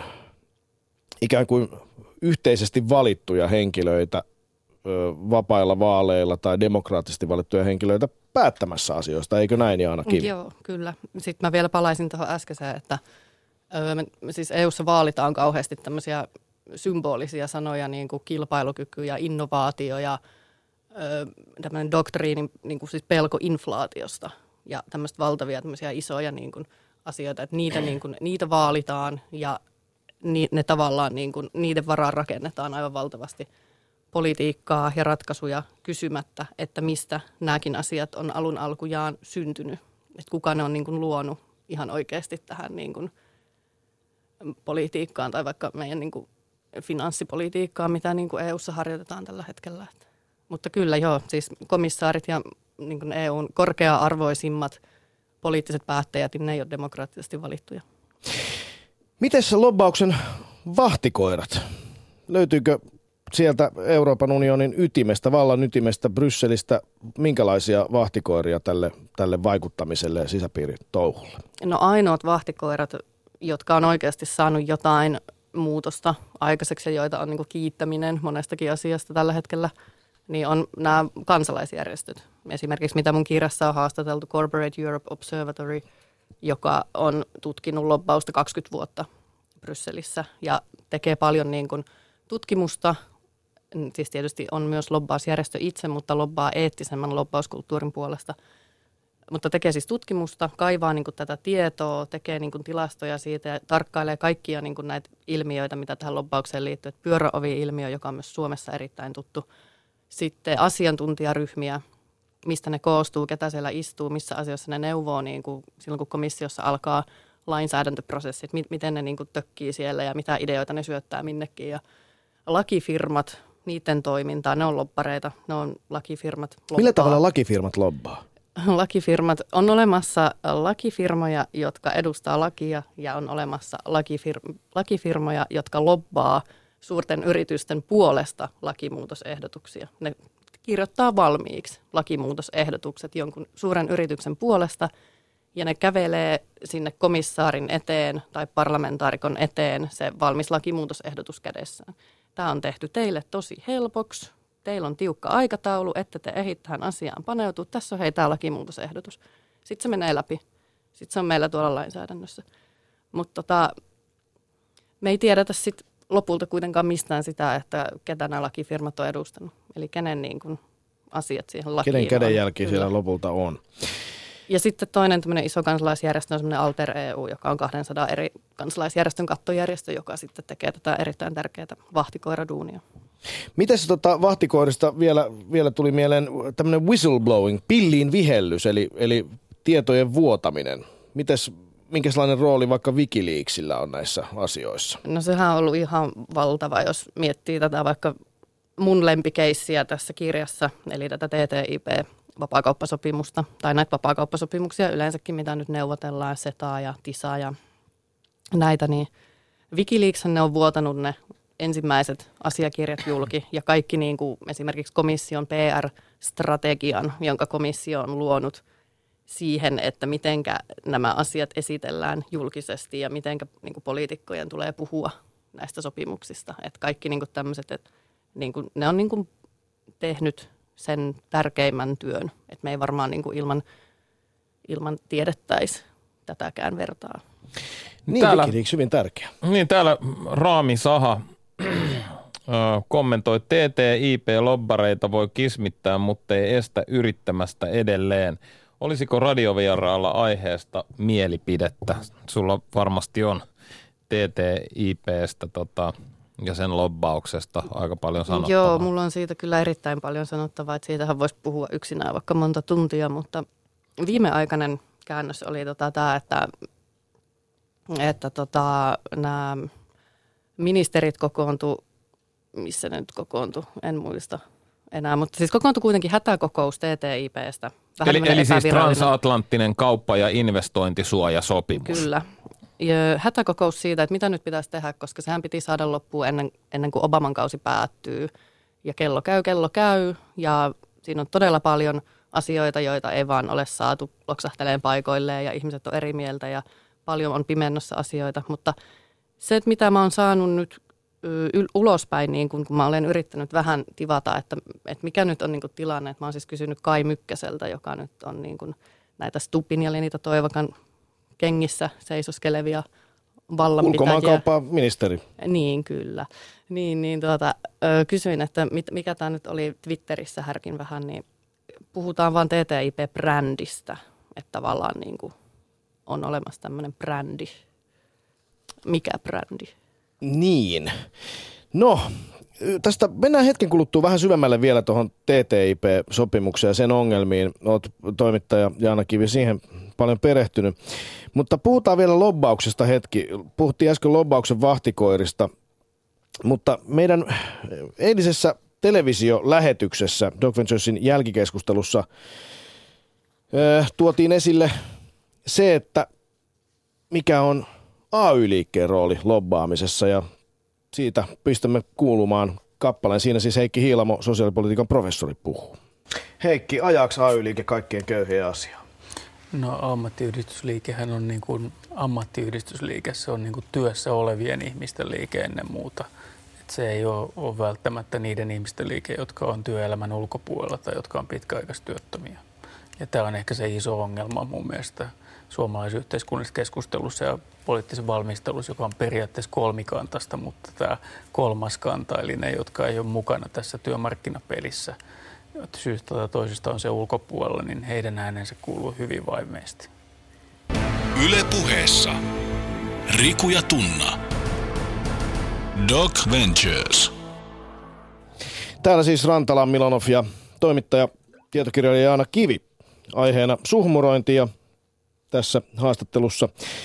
ikään kuin yhteisesti valittuja henkilöitä vapailla vaaleilla tai demokraattisesti valittuja henkilöitä päättämässä asioista, eikö näin, Jaana Kivi?
Joo, kyllä. Sitten mä vielä palaisin tuohon äskeiseen, että öö, me, siis E U:ssa vaalitaan kauheasti tämmöisiä symbolisia sanoja, niin kuin kilpailukyky ja innovaatio ja öö, tämmöinen doktriini, niin kuin siis pelko inflaatiosta ja tämmöistä valtavia tämmöisiä isoja niin kuin asioita, että niitä, niin kuin, niitä vaalitaan ja ni, ne tavallaan niin kuin, niiden varaan rakennetaan aivan valtavasti politiikkaa ja ratkaisuja kysymättä, että mistä nämäkin asiat on alun alkujaan syntynyt. Että kuka ne on niin kuin luonut ihan oikeasti tähän niin kuin politiikkaan tai vaikka meidän niin kuin finanssipolitiikkaan, mitä niin kuin E U:ssa harjoitetaan tällä hetkellä. Mutta kyllä joo, siis komissaarit ja niin kuin E U:n korkea-arvoisimmat poliittiset päättäjät, niin ne ei ole demokraattisesti valittuja.
Miten se lobbauksen vahtikoirat? Löytyykö sieltä Euroopan unionin ytimestä, vallan ytimestä, Brysselistä, minkälaisia vahtikoiria tälle, tälle vaikuttamiselle ja sisäpiiritouhulle?
No ainoat vahtikoirat, jotka on oikeasti saanut jotain muutosta aikaiseksi ja joita on niin kuin kiittäminen monestakin asiasta tällä hetkellä, niin on nämä kansalaisjärjestöt. Esimerkiksi mitä mun kirjassa on haastateltu Corporate Europe Observatory, joka on tutkinut lobbausta kaksikymmentä vuotta Brysselissä ja tekee paljon niin kuin tutkimusta. Siis tietysti on myös lobbausjärjestö itse, mutta lobbaa eettisemmän lobbauskulttuurin puolesta. Mutta tekee siis tutkimusta, kaivaa niin kuin tätä tietoa, tekee niin kuin tilastoja siitä ja tarkkailee kaikkia niin kuin näitä ilmiöitä, mitä tähän lobbaukseen liittyy. Että pyöräovi-ilmiö, joka on myös Suomessa erittäin tuttu. Sitten asiantuntijaryhmiä, mistä ne koostuu, ketä siellä istuu, missä asioissa ne neuvoo niin kuin silloin, kun komissiossa alkaa lainsäädäntöprosessit, miten ne niin kuin tökkii siellä ja mitä ideoita ne syöttää minnekin. Ja lakifirmat, niiden toimintaa, ne on lobbareita, ne on lakifirmat lobbaa.
Millä tavalla lakifirmat lobbaa?
Lakifirmat, on olemassa lakifirmoja, jotka edustaa lakia ja on olemassa lakifir- lakifirmoja, jotka lobbaa suurten yritysten puolesta lakimuutosehdotuksia. Ne kirjoittaa valmiiksi lakimuutosehdotukset jonkun suuren yrityksen puolesta ja ne kävelee sinne komissaarin eteen tai parlamentaarikon eteen se valmis lakimuutosehdotus kädessään. Tämä on tehty teille tosi helpoksi. Teillä on tiukka aikataulu, että te ehit tähän asiaan paneutua. Tässä on hei tämä lakimuutosehdotus. Sitten se menee läpi. Sitten se on meillä tuolla lainsäädännössä. Mutta tota, me ei tiedetä sit lopulta kuitenkaan mistään sitä, että ketä nämä lakifirmat on edustanut. Eli kenen niin kun, asiat siihen lakiin
kenen kädenjälki
on.
siellä lopulta on.
Ja sitten toinen tämmöinen iso kansalaisjärjestö on semmoinen Alter E U, joka on kahdensadan eri kansalaisjärjestön kattojärjestö, joka sitten tekee tätä erittäin tärkeää vahtikoiraduunia.
Mites tota vahtikoirista vielä, vielä tuli mieleen tämmöinen whistleblowing, pilliin vihellys, eli, eli tietojen vuotaminen. Mites, minkälainen rooli vaikka Wikileaksillä on näissä asioissa?
No sehän on ollut ihan valtava, jos miettii tätä vaikka mun lempikeissiä tässä kirjassa, eli tätä T T I P-vapaakauppasopimusta, tai näitä vapaakauppasopimuksia yleensäkin, mitä nyt neuvotellaan, SETAa ja TISAa ja näitä, niin Wikileakshan ne on vuotanut ne ensimmäiset asiakirjat julki ja kaikki niin kuin esimerkiksi komission P R-strategian, jonka komissio on luonut siihen, että mitenkä nämä asiat esitellään julkisesti ja mitenkä niin kuin poliitikkojen tulee puhua näistä sopimuksista. Että kaikki niin kuin tämmöiset, että niin kuin, ne on niin kuin tehnyt sen tärkeimmän työn, että me ei varmaan niin kuin ilman, ilman tiedettäisi tätäkään vertaa.
Niin,
täällä,
Wikileaks hyvin tärkeä.
Niin, täällä Raami Saha kommentoi, T T I P-lobbareita voi kismittää, mutta ei estä yrittämästä edelleen. Olisiko radiovieraalla aiheesta mielipidettä? Sulla varmasti on T T I P:stä tota, ja sen lobbauksesta aika paljon sanottavaa.
Joo, mulla on siitä kyllä erittäin paljon sanottavaa, että siitähän voisi puhua yksinään vaikka monta tuntia, mutta viimeaikainen käännös oli tota tämä, että, että tota, nämä ministerit kokoontu, missä ne nyt kokoontui, en muista enää, mutta siis kokoontui kuitenkin hätäkokous T T I P:stä vähän
Eli, eli siis
epävirallinen.
transatlanttinen kauppa- ja investointisuojasopimus.
Kyllä. Ja hätäkokous siitä, että mitä nyt pitäisi tehdä, koska sehän piti saada loppuun ennen, ennen kuin Obaman kausi päättyy. Ja kello käy, kello käy ja siinä on todella paljon asioita, joita ei vaan ole saatu loksahteleen paikoilleen ja ihmiset on eri mieltä ja paljon on pimennossa asioita. Mutta se, että mitä mä oon saanut nyt yl- ulospäin, niin kun, kun mä olen yrittänyt vähän tivata, että, että mikä nyt on niin kuin tilanne. Että mä oon siis kysynyt Kai Mykkäseltä, joka nyt on niin kuin näitä Stubbin ja Lenita Toivakan kengissä seisoskelevia vallanpitäjiä.
Ulkomaankauppaministeri.
Niin, kyllä. Niin, niin tuota, ö, kysyin, että mit, mikä tämä nyt oli Twitterissä härkin vähän, niin puhutaan vaan T T I P-brändistä, että tavallaan niin kuin on olemassa tämmöinen brändi. Mikä brändi?
Niin. No, tästä mennään hetken kuluttua vähän syvemmälle vielä tuohon T T I P-sopimukseen ja sen ongelmiin. Olet toimittaja Jaana Kivi siihen paljon perehtynyt. Mutta puhutaan vielä lobbauksesta hetki. Puhuttiin äsken lobbauksen vahtikoirista, mutta meidän eilisessä televisiolähetyksessä Doc Venturesin jälkikeskustelussa äh, tuotiin esille se, että mikä on A Y-liikkeen rooli lobbaamisessa, ja siitä pistämme kuulumaan kappaleen. Siinä siis Heikki Hiilamo, sosiaalipolitiikan professori, puhuu. Heikki, ajaaks A Y-liike kaikkien köyhien asiaa?
No ammattiyhdistysliikehän on niin kuin ammattiyhdistysliike, se on niin kuin työssä olevien ihmisten liike ennen muuta. Et se ei ole, ole välttämättä niiden ihmisten liike, jotka on työelämän ulkopuolella tai jotka on pitkäaikaistyöttömiä. Ja tämä on ehkä se iso ongelma mun mielestä suomalaisyhteiskunnallisessa keskustelussa ja poliittisessa valmistelussa, joka on periaatteessa kolmikantasta, mutta tämä kolmas kanta, eli ne, jotka ei ole mukana tässä työmarkkinapelissä, syystä tai toisesta on se ulkopuolella, niin heidän äänensä kuuluu hyvin vaimeesti.
Yle Puheessa Riku ja Tunna. Doc Ventures.
Täällä siis Rantalan Milanov ja toimittaja, tietokirjailija Jaana Kivi. Aiheena suhmurointi ja tässä haastattelussa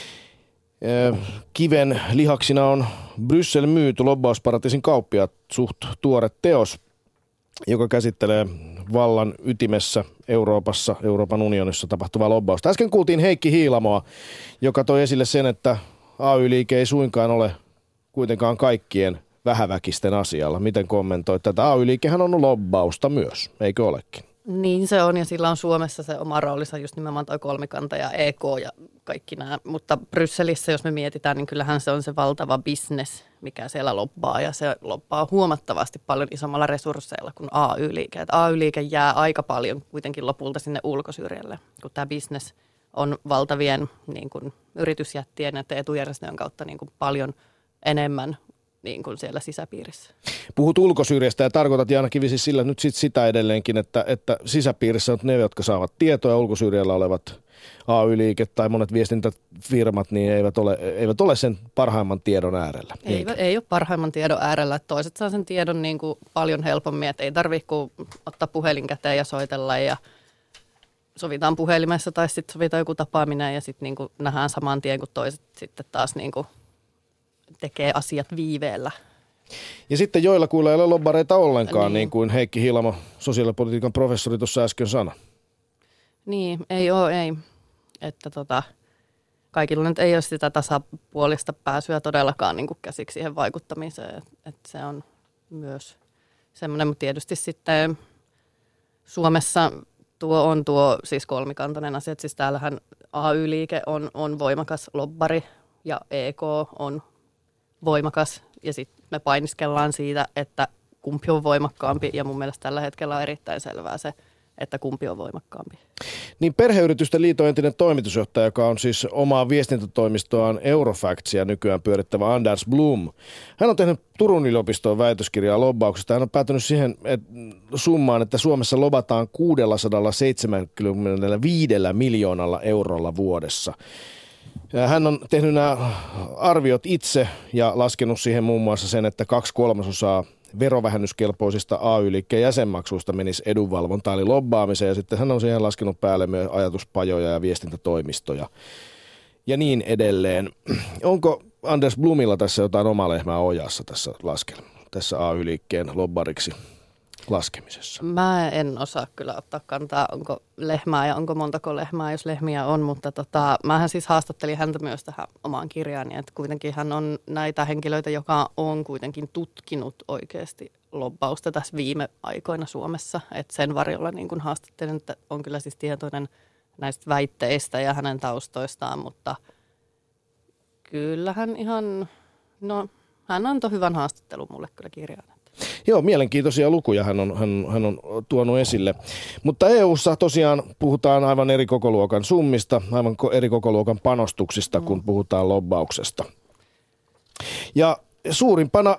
Kiven lihaksina on Bryssel myyty lobbausparatiisin kauppiaat, suht tuore teos, joka käsittelee vallan ytimessä Euroopassa, Euroopan unionissa tapahtuvaa lobbausta. Äsken kuultiin Heikki Hiilamoa, joka toi esille sen, että A Y-liike ei suinkaan ole kuitenkaan kaikkien vähäväkisten asialla. Miten kommentoit tätä? A Y-liikehän on lobbausta myös, eikö olekin?
Niin se on, ja sillä on Suomessa se oma roolinsa, just nimenomaan toi kolmikanta ja E K ja kaikki nämä. Mutta Brysselissä, jos me mietitään, niin kyllähän se on se valtava business, mikä siellä lobbaa, ja se lobbaa huomattavasti paljon isommalla resursseilla kuin A Y-liike. Et A Y-liike jää aika paljon kuitenkin lopulta sinne ulkosyrjälle, kun tämä business on valtavien niin kuin yritysjättien ja etujärjestöjen kautta niin kuin paljon enemmän niin kuin siellä sisäpiirissä.
Puhut ulkosyrjästä ja tarkoitat, Jaana Kivi, siis sillä nyt sit sitä edelleenkin, että, että sisäpiirissä on ne, jotka saavat tietoa, ja ulkosyrjällä olevat A Y-liike tai monet viestintäfirmat niin eivät ole, eivät ole sen parhaimman tiedon äärellä.
Ei, ei ole parhaimman tiedon äärellä. Toiset saa sen tiedon niin kuin paljon helpommin, että ei tarvitse kuin ottaa puhelin käteen ja soitella ja sovitaan puhelimessa tai sitten sovitaan joku tapaaminen ja sitten niin kuin nähdään saman tien, kun toiset sitten taas niin kuin tekee asiat viiveellä.
Ja sitten joilla kuulee ei ole lobbareita ollenkaan, niin. niin kuin Heikki Hiilamo, sosiaalipolitiikan professori, tuossa äsken sanoi.
Niin, ei ole, ei. Että tota, kaikilla nyt ei ole sitä tasapuolista pääsyä todellakaan niin kuin käsiksi siihen vaikuttamiseen. Että et se on myös semmoinen, mutta tietysti sitten Suomessa tuo on tuo siis kolmikantainen asia. Siis täällähän A Y-liike on, on voimakas lobbari ja E K on voimakas ja sitten me painiskellaan siitä, että kumpi on voimakkaampi ja mun mielestä tällä hetkellä on erittäin selvää se, että kumpi on voimakkaampi. Niin
Perheyritysten liiton entinen toimitusjohtaja, joka on siis omaa viestintätoimistoaan Eurofactsia nykyään pyörittävä Anders Blom. Hän on tehnyt Turun yliopistoon väitöskirjaa lobbauksesta. Hän on päätynyt siihen että summaan, että Suomessa lobataan kuusisataaseitsemänkymmentäviisi miljoonalla eurolla vuodessa. Hän on tehnyt nämä arviot itse ja laskenut siihen muun muassa sen, että kaksi kolmasosaa verovähennyskelpoisista A Y-liikkeen jäsenmaksuista menisi edunvalvontaan eli lobbaamiseen. Ja sitten hän on siihen laskenut päälle myös ajatuspajoja ja viestintätoimistoja ja niin edelleen. Onko Anders Blomilla tässä jotain omaa lehmää ojassa tässä laskelmassa, tässä A Y-liikkeen lobbariksi laskemisessa?
Mä en osaa kyllä ottaa kantaa, onko lehmää ja onko montako lehmää, jos lehmiä on, mutta tota, mähän siis haastattelin häntä myös tähän omaan kirjaani, että kuitenkin hän on näitä henkilöitä, joka on kuitenkin tutkinut oikeasti lobbausta tässä viime aikoina Suomessa, että sen varjolla niin kuin haastattelin, että on kyllä siis tietoinen näistä väitteistä ja hänen taustoistaan, mutta kyllähän ihan, no hän antoi hyvän haastattelun mulle kyllä kirjaan.
Joo, mielenkiintoisia lukuja hän on, hän, hän on tuonut esille. Mutta E U:ssa tosiaan puhutaan aivan eri kokoluokan summista, aivan eri kokoluokan panostuksista, kun puhutaan lobbauksesta. Ja suurimpana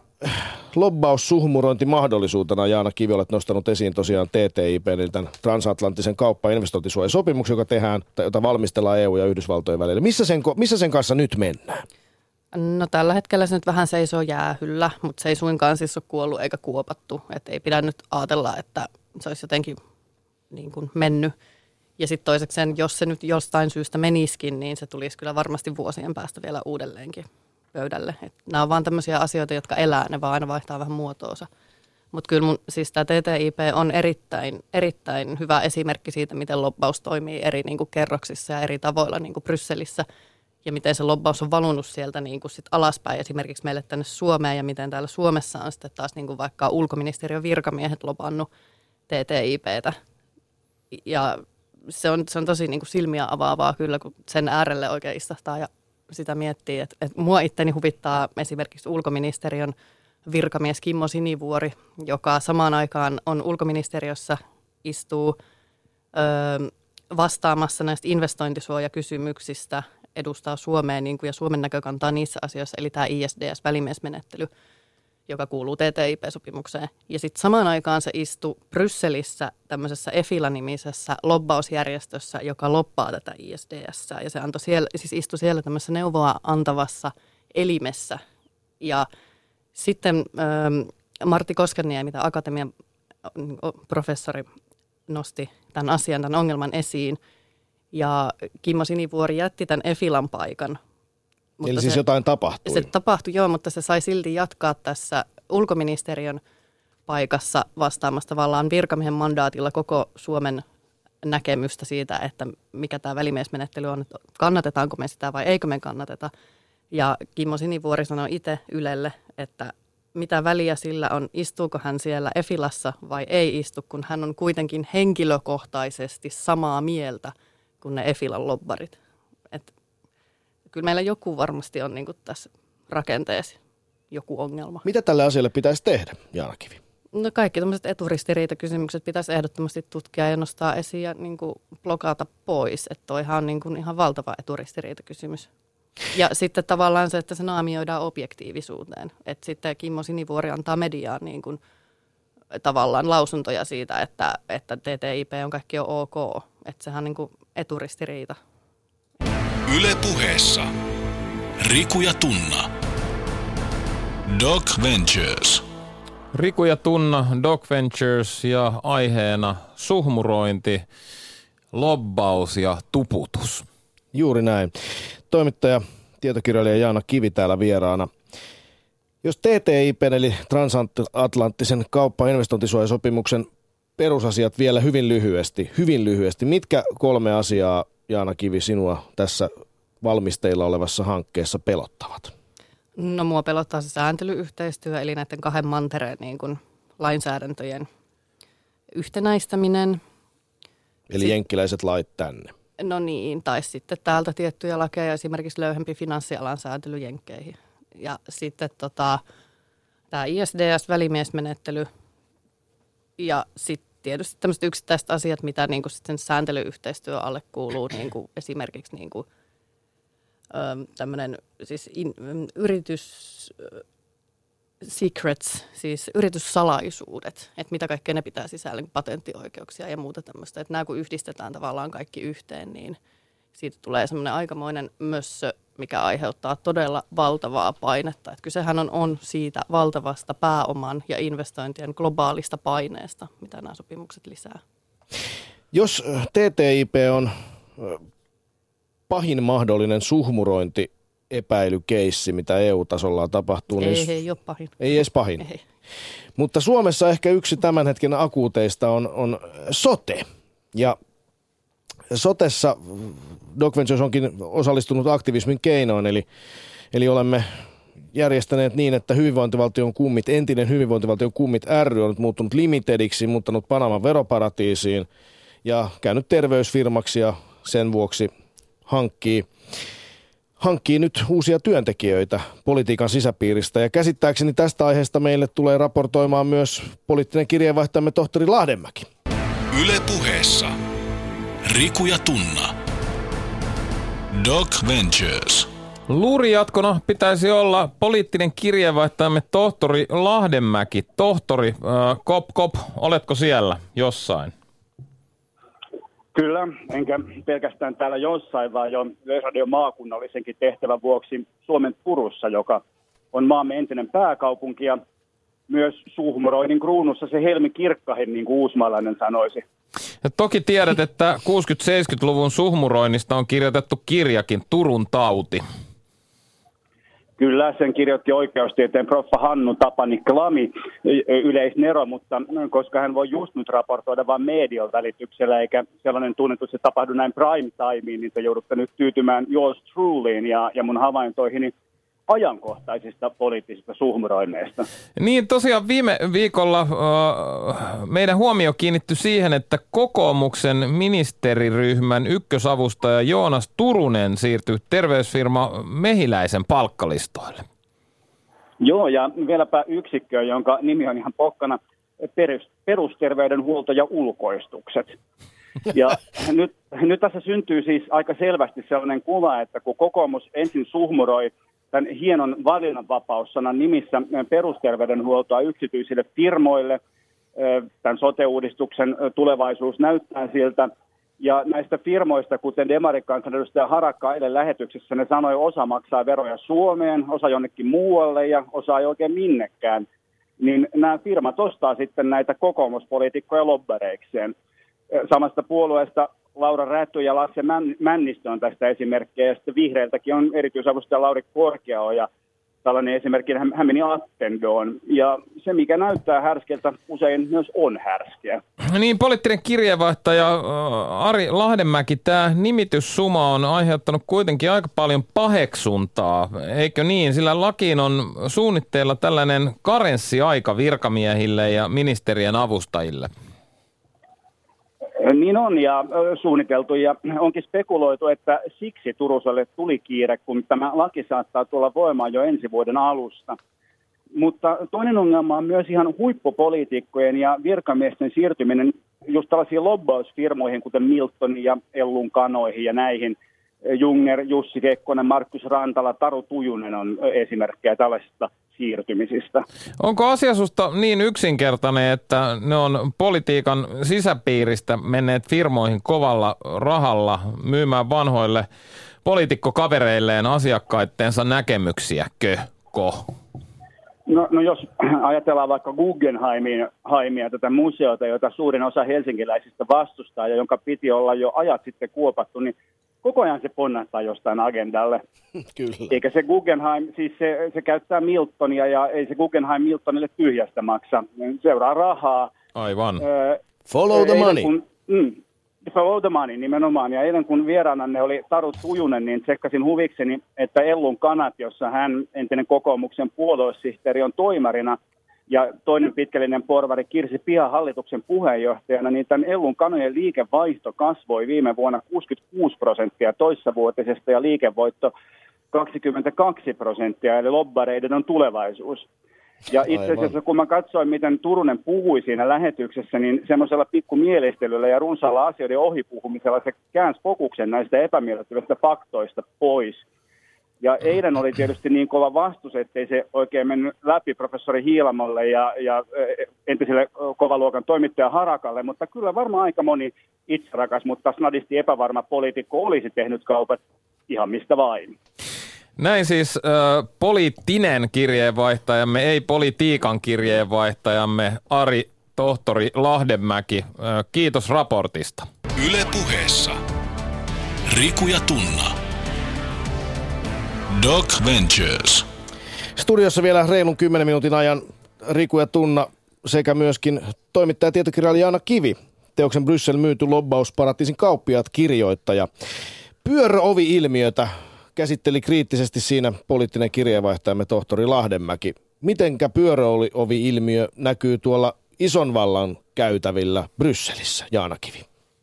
lobbaussuhmurointimahdollisuutena Jaana Kivi olet nostanut esiin tosiaan T T I P, eli tämän transatlanttisen kauppa- ja investointisuojasopimuksen, joka tehdään, tai jota valmistellaan E U ja Yhdysvaltojen välillä. Missä sen, missä sen kanssa nyt mennään?
No tällä hetkellä se nyt vähän seisoo jäähyllä, mutta se ei suinkaan siis ole kuollut eikä kuopattu. Että ei pidä nyt ajatella, että se olisi jotenkin niin kuin mennyt. Ja sitten toisekseen, jos se nyt jostain syystä meniskin, niin se tulisi kyllä varmasti vuosien päästä vielä uudelleenkin pöydälle. Et nämä on vaan tämmöisiä asioita, jotka elää, ne vaan aina vaihtaa vähän muotoonsa. Mutta kyllä mun, siis tämä T T I P on erittäin, erittäin hyvä esimerkki siitä, miten lobbaus toimii eri niin kuin kerroksissa ja eri tavoilla niin kuin Brysselissä. Ja miten se lobbaus on valunut sieltä niin kuin sit alaspäin esimerkiksi meille tänne Suomeen ja miten täällä Suomessa on sitten taas niin kuin vaikka ulkoministeriön virkamiehet lobannut T T I P:tä. Ja se on, se on tosi niin kuin silmiä avaavaa kyllä, kun sen äärelle oikein istahtaa ja sitä miettii. Että, että mua itteni huvittaa esimerkiksi ulkoministeriön virkamies Kimmo Sinivuori, joka samaan aikaan on ulkoministeriössä, istuu ö, vastaamassa näistä investointisuojakysymyksistä, edustaa Suomeen niin kuin, ja Suomen näkökantaa niissä asioissa, eli tämä I S D S-välimiesmenettely, joka kuuluu T T I P-sopimukseen. Ja sitten samaan aikaan se istui Brysselissä tämmöisessä E F I L A-nimisessä lobbausjärjestössä, joka lobbaa tätä I S D S. Ja se antoi siellä, siis istui siellä tämmöisessä neuvoa antavassa elimessä. Ja sitten ähm, Martti Koskenniemi, tämä akatemian professori, nosti tämän asian, tämän ongelman esiin. Ja Kimmo Sinivuori jätti tämän E F I L A:n paikan. Mutta
Eli siis
se,
jotain tapahtui?
Se tapahtui, joo, mutta se sai silti jatkaa tässä ulkoministeriön paikassa vastaamassa tavallaan virkamiehen mandaatilla koko Suomen näkemystä siitä, että mikä tämä välimiesmenettely on, että kannatetaanko me sitä vai eikö me kannateta. Ja Kimmo Sinivuori sanoi itse Ylelle, että mitä väliä sillä on, istuuko hän siellä E F I L A:ssa vai ei istu, kun hän on kuitenkin henkilökohtaisesti samaa mieltä kuin ne E F I L A:n lobbarit. Et kyllä meillä joku varmasti on niin kuin tässä rakenteessa joku ongelma.
Mitä tälle asialle pitäisi tehdä, Jaana Kivi?
No kaikki tämmöiset eturistiriitakysymykset pitäisi ehdottomasti tutkia ja nostaa esiin ja niin kuin blokata pois. Että toihan on niin kuin ihan valtava eturistiriitakysymys. Ja sitten tavallaan se, että se naamioidaan objektiivisuuteen. Että sitten Kimmo Sinivuori antaa mediaan niin kuin tavallaan lausuntoja siitä, että, että T T I P on kaikki on ok. Että sehän on niin kuin eturistiriita.
Yle Puheessa Riku ja Tunna. Doc Ventures.
Riku ja Tunna, Doc Ventures ja aiheena suhmurointi, lobbaus ja tuputus.
Juuri näin. Toimittaja, tietokirjailija Jaana Kivi täällä vieraana. Jos T T I P eli transatlanttisen kauppa- ja investointisuojasopimuksen perusasiat vielä hyvin lyhyesti, hyvin lyhyesti. Mitkä kolme asiaa, Jaana Kivi, sinua tässä valmisteilla olevassa hankkeessa pelottavat?
No mua pelottaa se sääntelyyhteistyö, eli näiden kahden mantereen niin kuin lainsäädäntöjen yhtenäistäminen.
Eli
Sit,
jenkkiläiset lait tänne.
No niin, tai sitten täältä tiettyjä lakeja, esimerkiksi löyhempi finanssialan sääntely jenkkeihin. Ja sitten tota, tämä I S D S-välimiesmenettely ja sitten tietysti tämmöiset yksittäiset asiat, mitä niin kuin sitten sääntelyyhteistyö alle kuuluu, niin kuin esimerkiksi niin kuin, tämmöinen siis in, yritys secrets, siis yrityssalaisuudet, että mitä kaikkea ne pitää sisällä, patenttioikeuksia ja muuta tämmöistä. Että nämä kun yhdistetään tavallaan kaikki yhteen, niin siitä tulee semmoinen aikamoinen mössö, mikä aiheuttaa todella valtavaa painetta. Että kysehän on, on siitä valtavasta pääoman ja investointien globaalista paineesta, mitä nämä sopimukset lisää.
Jos T T I P on pahin mahdollinen suhmurointi epäilykeissi, mitä E U-tasolla tapahtuu.
Ei,
niin
ei ole pahin.
Ei edes pahin.
Ei.
Mutta Suomessa ehkä yksi tämän hetken akuuteista on, on sote. Ja sotessa Doc Ventures onkin osallistunut aktivismin keinoin, eli, eli olemme järjestäneet niin, että hyvinvointivaltion kummit, entinen hyvinvointivaltion kummit ry on nyt muuttunut Limitediksi, muuttanut Panaman veroparatiisiin ja käynyt terveysfirmaksi ja sen vuoksi hankkii, hankkii nyt uusia työntekijöitä politiikan sisäpiiristä. Ja käsittääkseni tästä aiheesta meille tulee raportoimaan myös poliittinen kirjeenvaihtajamme tohtori Lahdenmäki.
Yle Puheessa Riku ja Tunna. Doc Ventures.
Luurijatkona pitäisi olla poliittinen kirjeenvaihtajamme tohtori Lahdenmäki. Tohtori, äh, kop kop, oletko siellä jossain?
Kyllä, enkä pelkästään täällä jossain, vaan jo Yleisradion maakunnallisenkin tehtävän vuoksi Suomen Turussa, joka on maamme entinen pääkaupunki ja myös suhmuroinnin kruunussa se helmi kirkkahin, niin kuin uusmaalainen sanoisi.
Ja toki tiedät, että kuusikymmentä-seitsemänkymmentäluvun suhmuroinnista on kirjoitettu kirjakin, Turun tauti.
Kyllä, sen kirjoitti oikeustieteen proffa Hannu Tapani Klami, yleisnero, mutta koska hän voi just nyt raportoida vain median välityksellä, eikä sellainen tunnetus, se tapahdu näin prime timeen, niin te joudutte nyt tyytymään yours trulyin ja, ja mun havaintoihini ajankohtaisista poliittisista suhmuroinneista.
Niin tosiaan viime viikolla äh, meidän huomio kiinnittyi siihen, että kokoomuksen ministeriryhmän ykkösavustaja Joonas Turunen siirtyi terveysfirma Mehiläisen palkkalistoille.
Joo, ja vieläpä yksikkö, jonka nimi on ihan pokkana, perus, perusterveydenhuolto ja ulkoistukset. Ja nyt, nyt tässä syntyy siis aika selvästi sellainen kuva, että kun kokoomus ensin suhmuroi tämän hienon valinnanvapaussanan nimissä perusterveydenhuoltoa yksityisille firmoille, tämän sote-uudistuksen tulevaisuus näyttää siltä. Ja näistä firmoista, kuten demarikansanedustaja Harakka eilen lähetyksessä, ne sanoi, osa maksaa veroja Suomeen, osa jonnekin muualle ja osa ei oikein minnekään. Niin nämä firmat ostaa sitten näitä kokoomuspoliitikkoja lobbareikseen. Samasta puolueesta Laura Räty ja Lasse Männistö on tästä esimerkkejä, ja sitten vihreiltäkin on erityisavustaja Lauri Korkeaoja. Tällainen esimerkki, hän meni Attendoon, ja se mikä näyttää härskeltä usein myös on härskeä.
Niin, poliittinen kirjeenvaihtaja Ari Lahdenmäki, tämä nimityssuma on aiheuttanut kuitenkin aika paljon paheksuntaa, eikö niin? Sillä lakiin on suunnitteilla tällainen karenssiaika virkamiehille ja ministerien avustajille.
Niin on, ja suunniteltu, ja onkin spekuloitu, että siksi Turuselle tuli kiire, kun tämä laki saattaa tulla voimaan jo ensi vuoden alusta. Mutta toinen ongelma on myös ihan huippupoliitikkojen ja virkamiesten siirtyminen just tällaisiin lobbausfirmoihin, kuten Milton ja Ellun kanoihin ja näihin. Junger, Jussi Kekkonen, Markus Rantala, Taru Tujunen on esimerkkejä tällaisista siirtymisistä.
Onko asia susta niin yksinkertainen, että ne on politiikan sisäpiiristä menneet firmoihin kovalla rahalla myymään vanhoille poliitikkokavereilleen asiakkaitteensa näkemyksiäkö? Ko?
No, no jos ajatellaan vaikka Guggenheimia, tätä museota, jota suurin osa helsinkiläisistä vastustaa ja jonka piti olla jo ajat sitten kuopattu, niin koko ajan se ponnahtaa jostain agendalle.
Kyllä.
Eikä se Guggenheim, siis se, se käyttää Miltonia ja ei se Guggenheim Miltonille tyhjästä maksa. Seuraa rahaa.
Aivan.
Öö,
follow the money.
Kun, mm, follow the money nimenomaan. Ja eilen kun vieraananne oli Taru Tujunen, niin tsekkasin huvikseni, että Ellun kanat, jossa hän entinen kokoomuksen puoluesihteeri on toimarina, ja toinen pitkällinen porvari Kirsi Piha hallituksen puheenjohtajana, niin tämän Ellun kanojen liikevaihto kasvoi viime vuonna kuusikymmentäkuusi prosenttia toissavuotisesta ja liikevoitto kaksikymmentäkaksi prosenttia, eli lobbareiden on tulevaisuus. Ja itse asiassa kun mä katsoin, miten Turunen puhui siinä lähetyksessä, niin semmoisella pikkumielistelyllä ja runsaalla asioiden ohipuhumisella se käänsi fokuksen näistä epämiellyttävistä faktoista pois. Ja eilen oli tietysti niin kova vastus, ettei se oikein mennyt läpi professori Hiilamolle ja, ja entiselle kovaluokan toimittaja Harakalle, mutta kyllä varmaan aika moni itserakas, mutta snadisti epävarma poliitikko olisi tehnyt kaupat ihan mistä vain.
Näin siis äh, poliittinen kirjeenvaihtajamme, ei politiikan kirjeenvaihtajamme Ari tohtori Lahdenmäki. Äh, kiitos raportista.
Yle Puheessa Riku ja Tunna. Doc Ventures.
Studiossa vielä reilun kymmenen minuutin ajan Riku ja Tunna sekä myöskin toimittaja tietokirjailija Jaana Kivi. Teoksen Bryssel myyty lobbausparatiisin kauppiaat -kirjoittaja. Pyöröovi-ilmiötä käsitteli kriittisesti siinä poliittinen kirjeenvaihtajamme tohtori Lahdenmäki. Mitenkä pyöröovi-ilmiö näkyy tuolla ison vallan käytävillä Brysselissä, Jaana Kivi?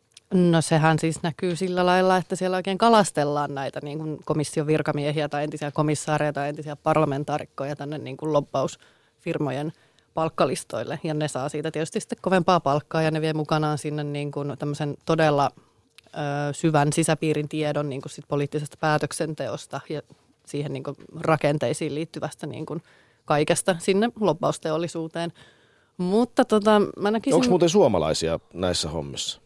No sehän siis näkyy sillä lailla, että siellä oikein kalastellaan näitä niin kuin komission virkamiehiä tai entisiä komissaareja tai entisiä parlamentaarikkoja tänne niin kuin lobbausfirmojen palkkalistoille. Ja ne saa siitä tietysti sitten kovempaa palkkaa ja ne vie mukanaan sinne niin kuin tämmöisen todella ö, syvän sisäpiirin tiedon niin kuin sit poliittisesta päätöksenteosta ja siihen niin kuin rakenteisiin liittyvästä niin kuin kaikesta sinne lobbausteollisuuteen. Mutta tota, mä näkisin...
Onko muuten suomalaisia näissä hommissa?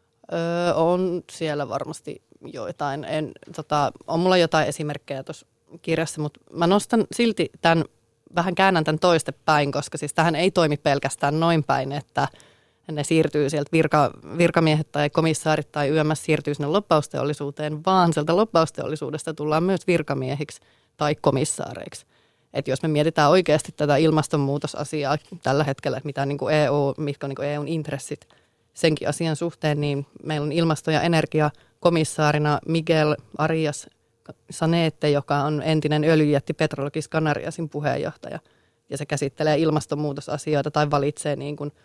Öö, on siellä varmasti joitain. En, tota, on mulla jotain esimerkkejä tuossa kirjassa, mutta mä nostan silti tämän, vähän käännän tämän toistepäin, koska siis tähän ei toimi pelkästään noin päin, että ne siirtyy sieltä virka, virkamiehet tai komissaarit tai Y M S siirtyy sinne lobbausteollisuuteen, vaan sieltä lobbausteollisuudesta tullaan myös virkamiehiksi tai komissaareiksi. Että jos me mietitään oikeasti tätä ilmastonmuutosasiaa tällä hetkellä, että mitä niin kuin E U, mitkä on niin kuin E U:n intressit senkin asian suhteen, niin meillä on ilmasto- ja energiakomissaarina Miguel Arias Sanete, joka on entinen öljyjätti Petrologis Canariasin puheenjohtaja. Ja se käsittelee ilmastonmuutosasioita tai valitsee niin kuin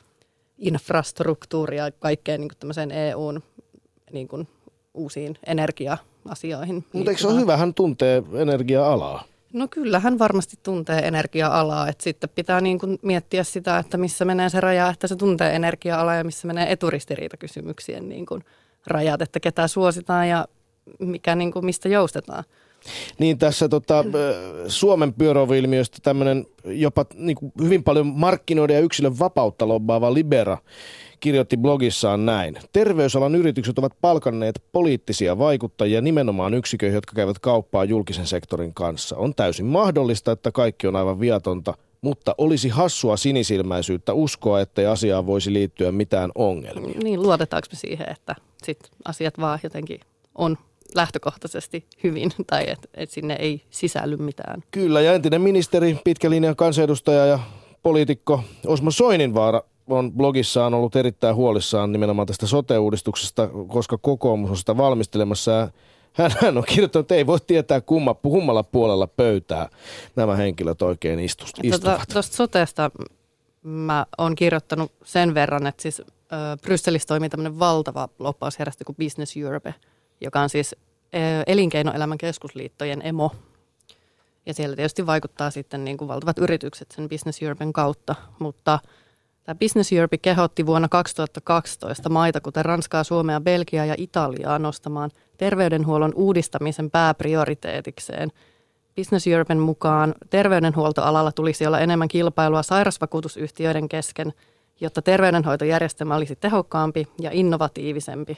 infrastruktuuria kaikkeen niin kuin tämmöiseen E U:n niin kuin uusiin energia-asioihin.
Mutta eikö se ole hyvä, hän tuntee energia-alaa?
No kyllä, hän varmasti tuntee energia-alaa, että sitten pitää niin kuin miettiä sitä, että missä menee se raja, että se tuntee energia-alaa ja missä menee eturistiriitakysymyksien niin kuin rajat, että ketä suositaan ja mikä, niin kuin, mistä joustetaan.
Niin tässä tota, Suomen pyöröovi-ilmiöstä tämmöinen jopa niin kuin hyvin paljon markkinoiden ja yksilön vapautta lobbaava Libera kirjoitti blogissaan näin. Terveysalan yritykset ovat palkanneet poliittisia vaikuttajia nimenomaan yksiköihin, jotka käyvät kauppaa julkisen sektorin kanssa. On täysin mahdollista, että kaikki on aivan viatonta, mutta olisi hassua sinisilmäisyyttä uskoa, ettei asiaan voisi liittyä mitään ongelmia.
Niin, luotetaanko me siihen, että sit asiat vaan jotenkin on lähtökohtaisesti hyvin tai että et sinne ei sisälly mitään.
Kyllä, ja entinen ministeri, pitkän linjan kansanedustaja ja poliitikko Osmo Soininvaara on blogissaan ollut erittäin huolissaan nimenomaan tästä sote-uudistuksesta, koska kokoomus on sitä valmistelemassa. Hän on kirjoittanut, että ei voi tietää kumma, kummalla puolella pöytää nämä henkilöt oikein istuvat.
Tuosta tota, sotesta mä oon kirjoittanut sen verran, että siis äh, Brysselissä toimii tämmöinen valtava lobbausjärjestö kuin Business Europe, joka on siis äh, elinkeinoelämän keskusliittojen emo. Ja siellä tietysti vaikuttaa sitten niin kuin valtavat yritykset sen Business Europen kautta, mutta tämä Business Europe kehotti vuonna kaksituhattakaksitoista maita, kuten Ranskaa, Suomea, Belgiaa ja Italiaa, nostamaan terveydenhuollon uudistamisen pääprioriteetikseen. Business Europen mukaan terveydenhuoltoalalla tulisi olla enemmän kilpailua sairausvakuutusyhtiöiden kesken, jotta terveydenhoitojärjestelmä olisi tehokkaampi ja innovatiivisempi.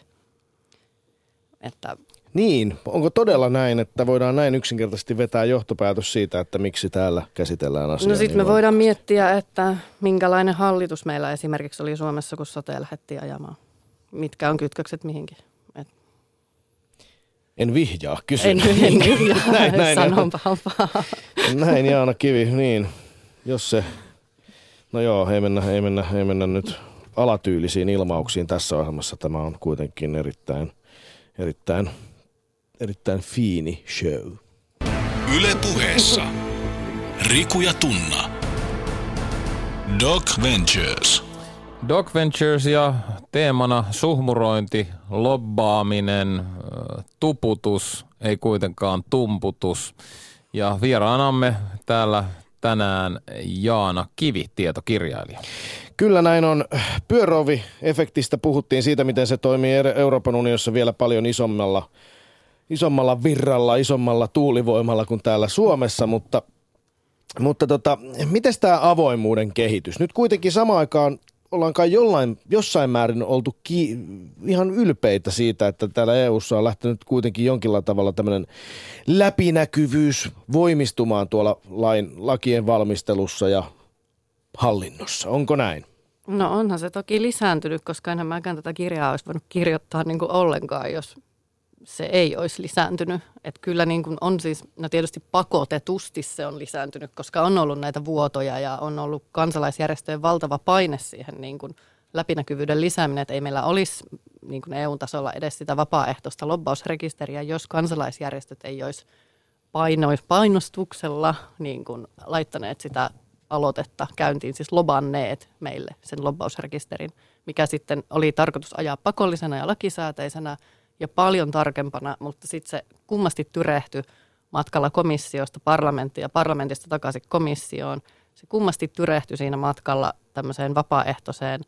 Että
niin, onko todella näin, että voidaan näin yksinkertaisesti vetää johtopäätös siitä, että miksi täällä käsitellään asiaa?
No sitten
niin
me voidaan miettiä, että minkälainen hallitus meillä esimerkiksi oli Suomessa, kun sote lähdettiin ajamaan. Mitkä on kytkökset mihinkin? Et
en vihjaa, kysyn.
En, en vihjaa,
näin, näin,
sanonpa vaan.
Näin, Jaana Kivi, niin. Jos se, no joo, ei mennä, ei mennä, ei mennä nyt alatyylisiin ilmauksiin tässä ohjelmassa. Tämä on kuitenkin erittäin, erittäin, erittäin fiini show.
Yle Puheessa Riku ja Tunna. Doc Ventures.
Doc Ventures ja teemana suhmurointi, lobbaaminen, tuputus, ei kuitenkaan tumputus. Ja vieraanamme täällä tänään Jaana Kivi, tietokirjailija.
Kyllä näin on. Pyöröovi-efektistä puhuttiin siitä, miten se toimii Euroopan unionissa vielä paljon isommalla, isommalla virralla, isommalla tuulivoimalla kuin täällä Suomessa, mutta, mutta tota, miten tämä avoimuuden kehitys? Nyt kuitenkin samaan aikaan ollaan kai jollain, jossain määrin oltu ki, ihan ylpeitä siitä, että täällä E U:ssa on lähtenyt kuitenkin jonkinlailla tavalla tämmöinen läpinäkyvyys voimistumaan tuolla lain, lakien valmistelussa ja hallinnossa. Onko näin?
No onhan se toki lisääntynyt, koska enhän mäkään tätä kirjaa olisi voinut kirjoittaa niin kuin ollenkaan, jos se ei olisi lisääntynyt. Että kyllä niin kuin on siis, no tietysti pakotetusti se on lisääntynyt, koska on ollut näitä vuotoja ja on ollut kansalaisjärjestöjen valtava paine siihen niin kuin läpinäkyvyyden lisääminen, että ei meillä olisi niin kuin E U-tasolla edes sitä vapaaehtoista lobbausrekisteriä, jos kansalaisjärjestöt ei olisi painois, painostuksella niin kuin laittaneet sitä aloitetta käyntiin, siis lobanneet meille sen lobbausrekisterin, mikä sitten oli tarkoitus ajaa pakollisena ja lakisääteisenä ja paljon tarkempana, mutta sitten se kummasti tyrehtyi matkalla komissiosta parlamenttiin ja parlamentista takaisin komissioon. Se kummasti tyrehtyi siinä matkalla tämmöiseen vapaaehtoiseen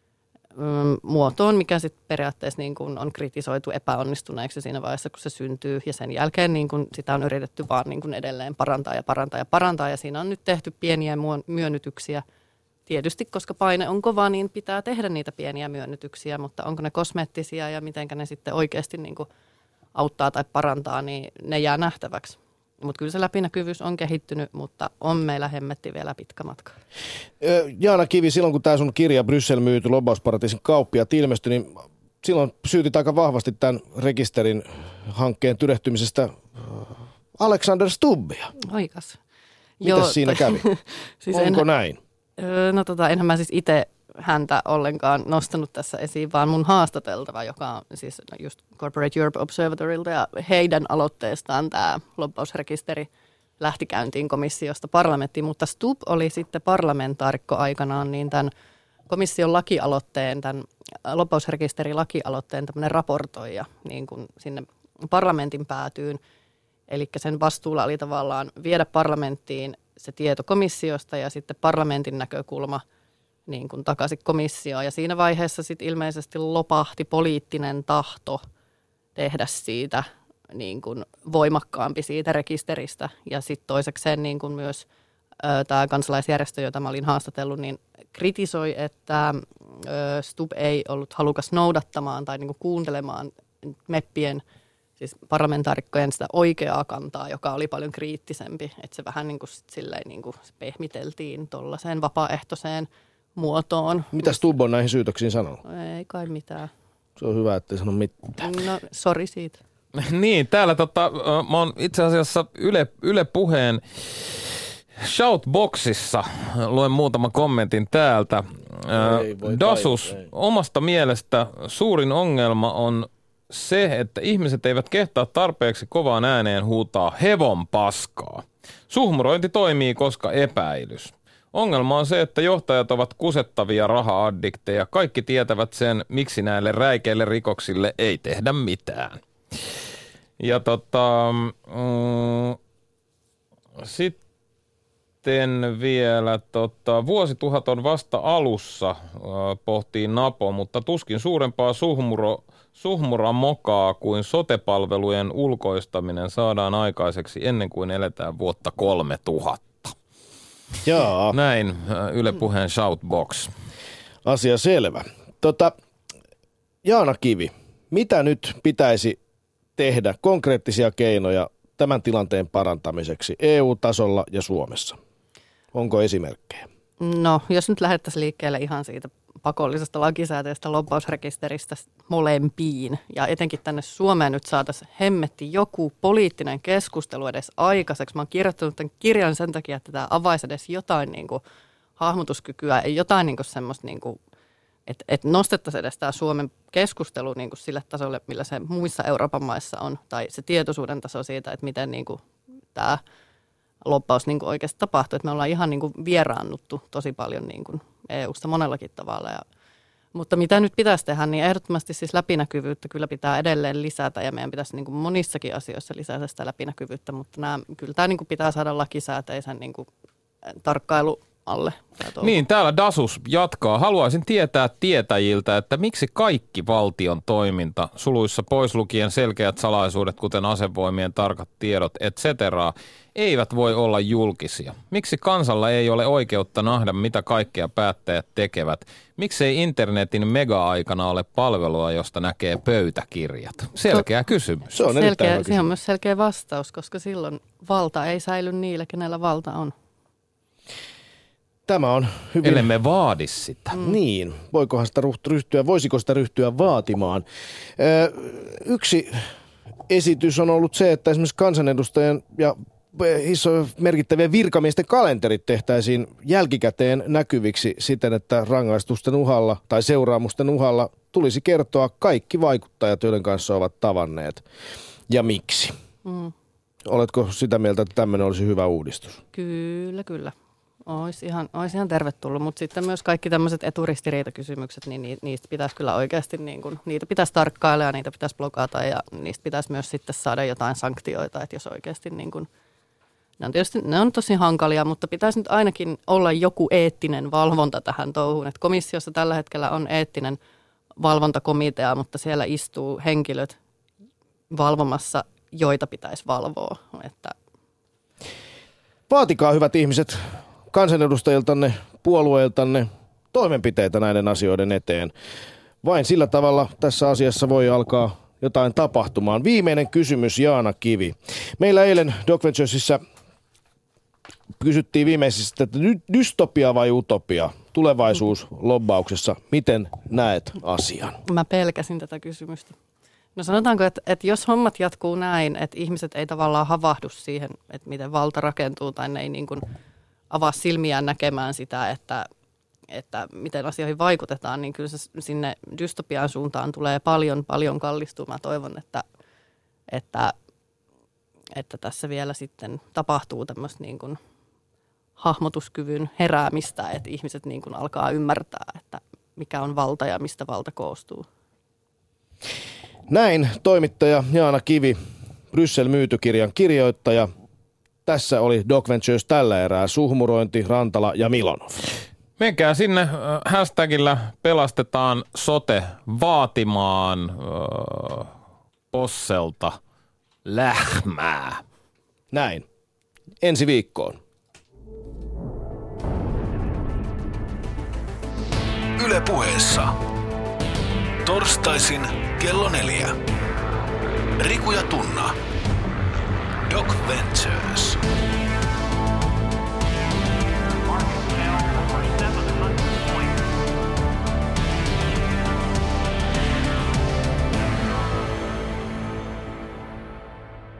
mm, muotoon, mikä sitten periaatteessa niin kun on kritisoitu epäonnistuneeksi siinä vaiheessa, kun se syntyy. Ja sen jälkeen niin kun sitä on yritetty vaan niin kun edelleen parantaa ja parantaa ja parantaa. Ja siinä on nyt tehty pieniä myönnytyksiä. Tietysti, koska paine on kova, niin pitää tehdä niitä pieniä myönnytyksiä, mutta onko ne kosmeettisia ja miten ne sitten oikeasti niin kuin auttaa tai parantaa, niin ne jää nähtäväksi. Mutta kyllä se läpinäkyvyys on kehittynyt, mutta on meillä hemmetti vielä pitkä matka.
Jaana Kivi, silloin kun tämä sun kirja Bryssel myyty lobbausparatiisin kauppiaat ilmestyi, niin silloin syytit aika vahvasti tämän rekisterin hankkeen tyrehtymisestä Alexander Stubbia.
Oikeas.
Mitäs siinä kävi? siis Onko en... näin?
No tota, enhän mä siis itse häntä ollenkaan nostanut tässä esiin, vaan mun haastateltava, joka on siis just Corporate Europe Observatorilta ja heidän aloitteestaan tämä lobbausrekisteri lähti käyntiin komissiosta parlamenttiin, mutta Stubb oli sitten parlamentaarikko aikanaan niin tämän komission lakialoitteen, tämän lobbausrekisteri-lakialoitteen tämmöinen raportoija niin kuin sinne parlamentin päätyyn, eli sen vastuulla oli tavallaan viedä parlamenttiin se tieto komissiosta ja sitten parlamentin näkökulma niin kuin takaisin komissioon. Ja siinä vaiheessa sitten ilmeisesti lopahti poliittinen tahto tehdä siitä niin kuin voimakkaampi siitä rekisteristä. Ja sitten toisekseen niin kuin myös tämä kansalaisjärjestö, jota mä olin haastatellut, niin kritisoi, että ö, Stubb ei ollut halukas noudattamaan tai niin kuin kuuntelemaan meppien, siis parlamentaarikkojen sitä oikeaa kantaa, joka oli paljon kriittisempi. Että se vähän niin kuin silleen niin kuin pehmiteltiin tuollaiseen vapaaehtoiseen muotoon.
Mitä Stubb on näihin syytöksiin sanonut?
Ei kai mitään.
Se on hyvä, ettei sano mitään.
No, sori siitä.
Niin, täällä tota, mä oon itse asiassa Yle, Yle Puheen Shoutboxissa, luen muutaman kommentin täältä. Ei, Dasus, ei. Omasta mielestä suurin ongelma on se, että ihmiset eivät kehtaa tarpeeksi kovaan ääneen huutaa hevon paskaa. Suhmurointi toimii, koska epäilys. Ongelma on se, että johtajat ovat kusettavia raha-addikteja. Kaikki tietävät sen, miksi näille räikeille rikoksille ei tehdä mitään. Ja tota, mm, sitten vielä tota, vuosituhat on vasta alussa, äh, pohtii Napo, mutta tuskin suurempaa suhmuro, suhmura mokaa kuin sote-palvelujen ulkoistaminen saadaan aikaiseksi ennen kuin eletään vuotta kolmetuhatta.
Jaa.
Näin Yle Puheen Shoutbox.
Asia selvä. Tota, Jaana Kivi, mitä nyt pitäisi tehdä konkreettisia keinoja tämän tilanteen parantamiseksi E U-tasolla ja Suomessa? Onko esimerkkejä?
No, jos nyt lähdettäisiin liikkeelle ihan siitä pakollisesta lakisääteistä lobbausrekisteristä molempiin ja etenkin tänne Suomeen nyt saataisiin hemmetti joku poliittinen keskustelu edes aikaiseksi. Mä oon kirjoittanut tämän kirjan sen takia, että tämä avaisi edes jotain niin kuin hahmotuskykyä, jotain niin kuin semmoista, niin kuin, että, että nostettaisiin edes tämä Suomen keskustelu niin kuin sille tasolle, millä se muissa Euroopan maissa on, tai se tietoisuuden taso siitä, että miten niin kuin tämä lobbaus niin kuin oikeasti tapahtuu. Että me ollaan ihan niin kuin vieraannuttu tosi paljon niin kuin E U:sta monellakin tavalla. Ja, mutta mitä nyt pitäisi tehdä, niin ehdottomasti siis läpinäkyvyyttä kyllä pitää edelleen lisätä ja meidän pitäisi niin kuin monissakin asioissa lisätä sitä läpinäkyvyyttä, mutta nämä, kyllä tämä niin kuin pitää saada lakisääteisen niin kuin tarkkailu alle.
Niin, täällä Dasus jatkaa. Haluaisin tietää tietäjiltä, että miksi kaikki valtion toiminta, suluissa pois lukien selkeät salaisuudet, kuten asevoimien tarkat tiedot, et cetera, eivät voi olla julkisia. Miksi kansalla ei ole oikeutta nähdä, mitä kaikkea päättäjät tekevät? Miksei internetin mega-aikana ole palvelua, josta näkee pöytäkirjat? Selkeä kysymys.
Se on
selkeä, siihen on myös selkeä vastaus, koska silloin valta ei säily niillä, kenellä valta on.
Tämä on hyvin...
Ellei me vaadi sitä.
Mm. Niin. Voikohan sitä ryhtyä, voisiko sitä ryhtyä vaatimaan? Ö, yksi esitys on ollut se, että esimerkiksi kansanedustajien ja iso merkittävien virkamiesten kalenterit tehtäisiin jälkikäteen näkyviksi siten, että rangaistusten uhalla tai seuraamusten uhalla tulisi kertoa kaikki vaikuttajat, joiden kanssa ovat tavanneet ja miksi. Mm. Oletko sitä mieltä, että tämmöinen olisi hyvä uudistus?
Kyllä, kyllä. Olisi ihan, olisi ihan tervetullut, mutta sitten myös kaikki tämmöiset eturistiriitakysymykset, niin niistä pitäisi kyllä oikeasti, niin kuin, niitä pitäisi tarkkailla ja niitä pitäisi blokata ja niistä pitäisi myös sitten saada jotain sanktioita, että jos oikeasti niin kuin, ne on tietysti ne on tosi hankalia, mutta pitäisi nyt ainakin olla joku eettinen valvonta tähän touhuun, että komissiossa tällä hetkellä on eettinen valvontakomitea, mutta siellä istuu henkilöt valvomassa, joita pitäisi valvoa, että
vaatikaa, hyvät ihmiset, kansanedustajiltanne, puolueiltanne toimenpiteitä näiden asioiden eteen. Vain sillä tavalla tässä asiassa voi alkaa jotain tapahtumaan. Viimeinen kysymys, Jaana Kivi. Meillä eilen Doc Venturesissa kysyttiin viimeisessä, että dystopia vai utopia tulevaisuuslobbauksessa. Miten näet asian?
Mä pelkäsin tätä kysymystä. No sanotaanko, että, että jos hommat jatkuu näin, että ihmiset ei tavallaan havahdu siihen, että miten valta rakentuu tai ne ei niin kuin avaa silmiään näkemään sitä, että, että miten asioihin vaikutetaan, niin kyllä se sinne dystopian suuntaan tulee paljon, paljon kallistumaan. Mä toivon, että, että, että tässä vielä sitten tapahtuu tämmöistä niin kuin hahmotuskyvyn heräämistä, että ihmiset niin kuin alkaa ymmärtää, että mikä on valta ja mistä valta koostuu.
Näin toimittaja Jaana Kivi, Bryssel-myytykirjan kirjoittaja. Tässä oli Doc Ventures tällä erää, Suhmurointi, Rantala ja Milonov.
Menkää sinne hashtagillä pelastetaan sote vaatimaan äh, Posselta lähmää.
Näin. Ensi viikkoon.
Yle Puheessa. Torstaisin kello neljä. Riku ja Tunna. Doc Ventures.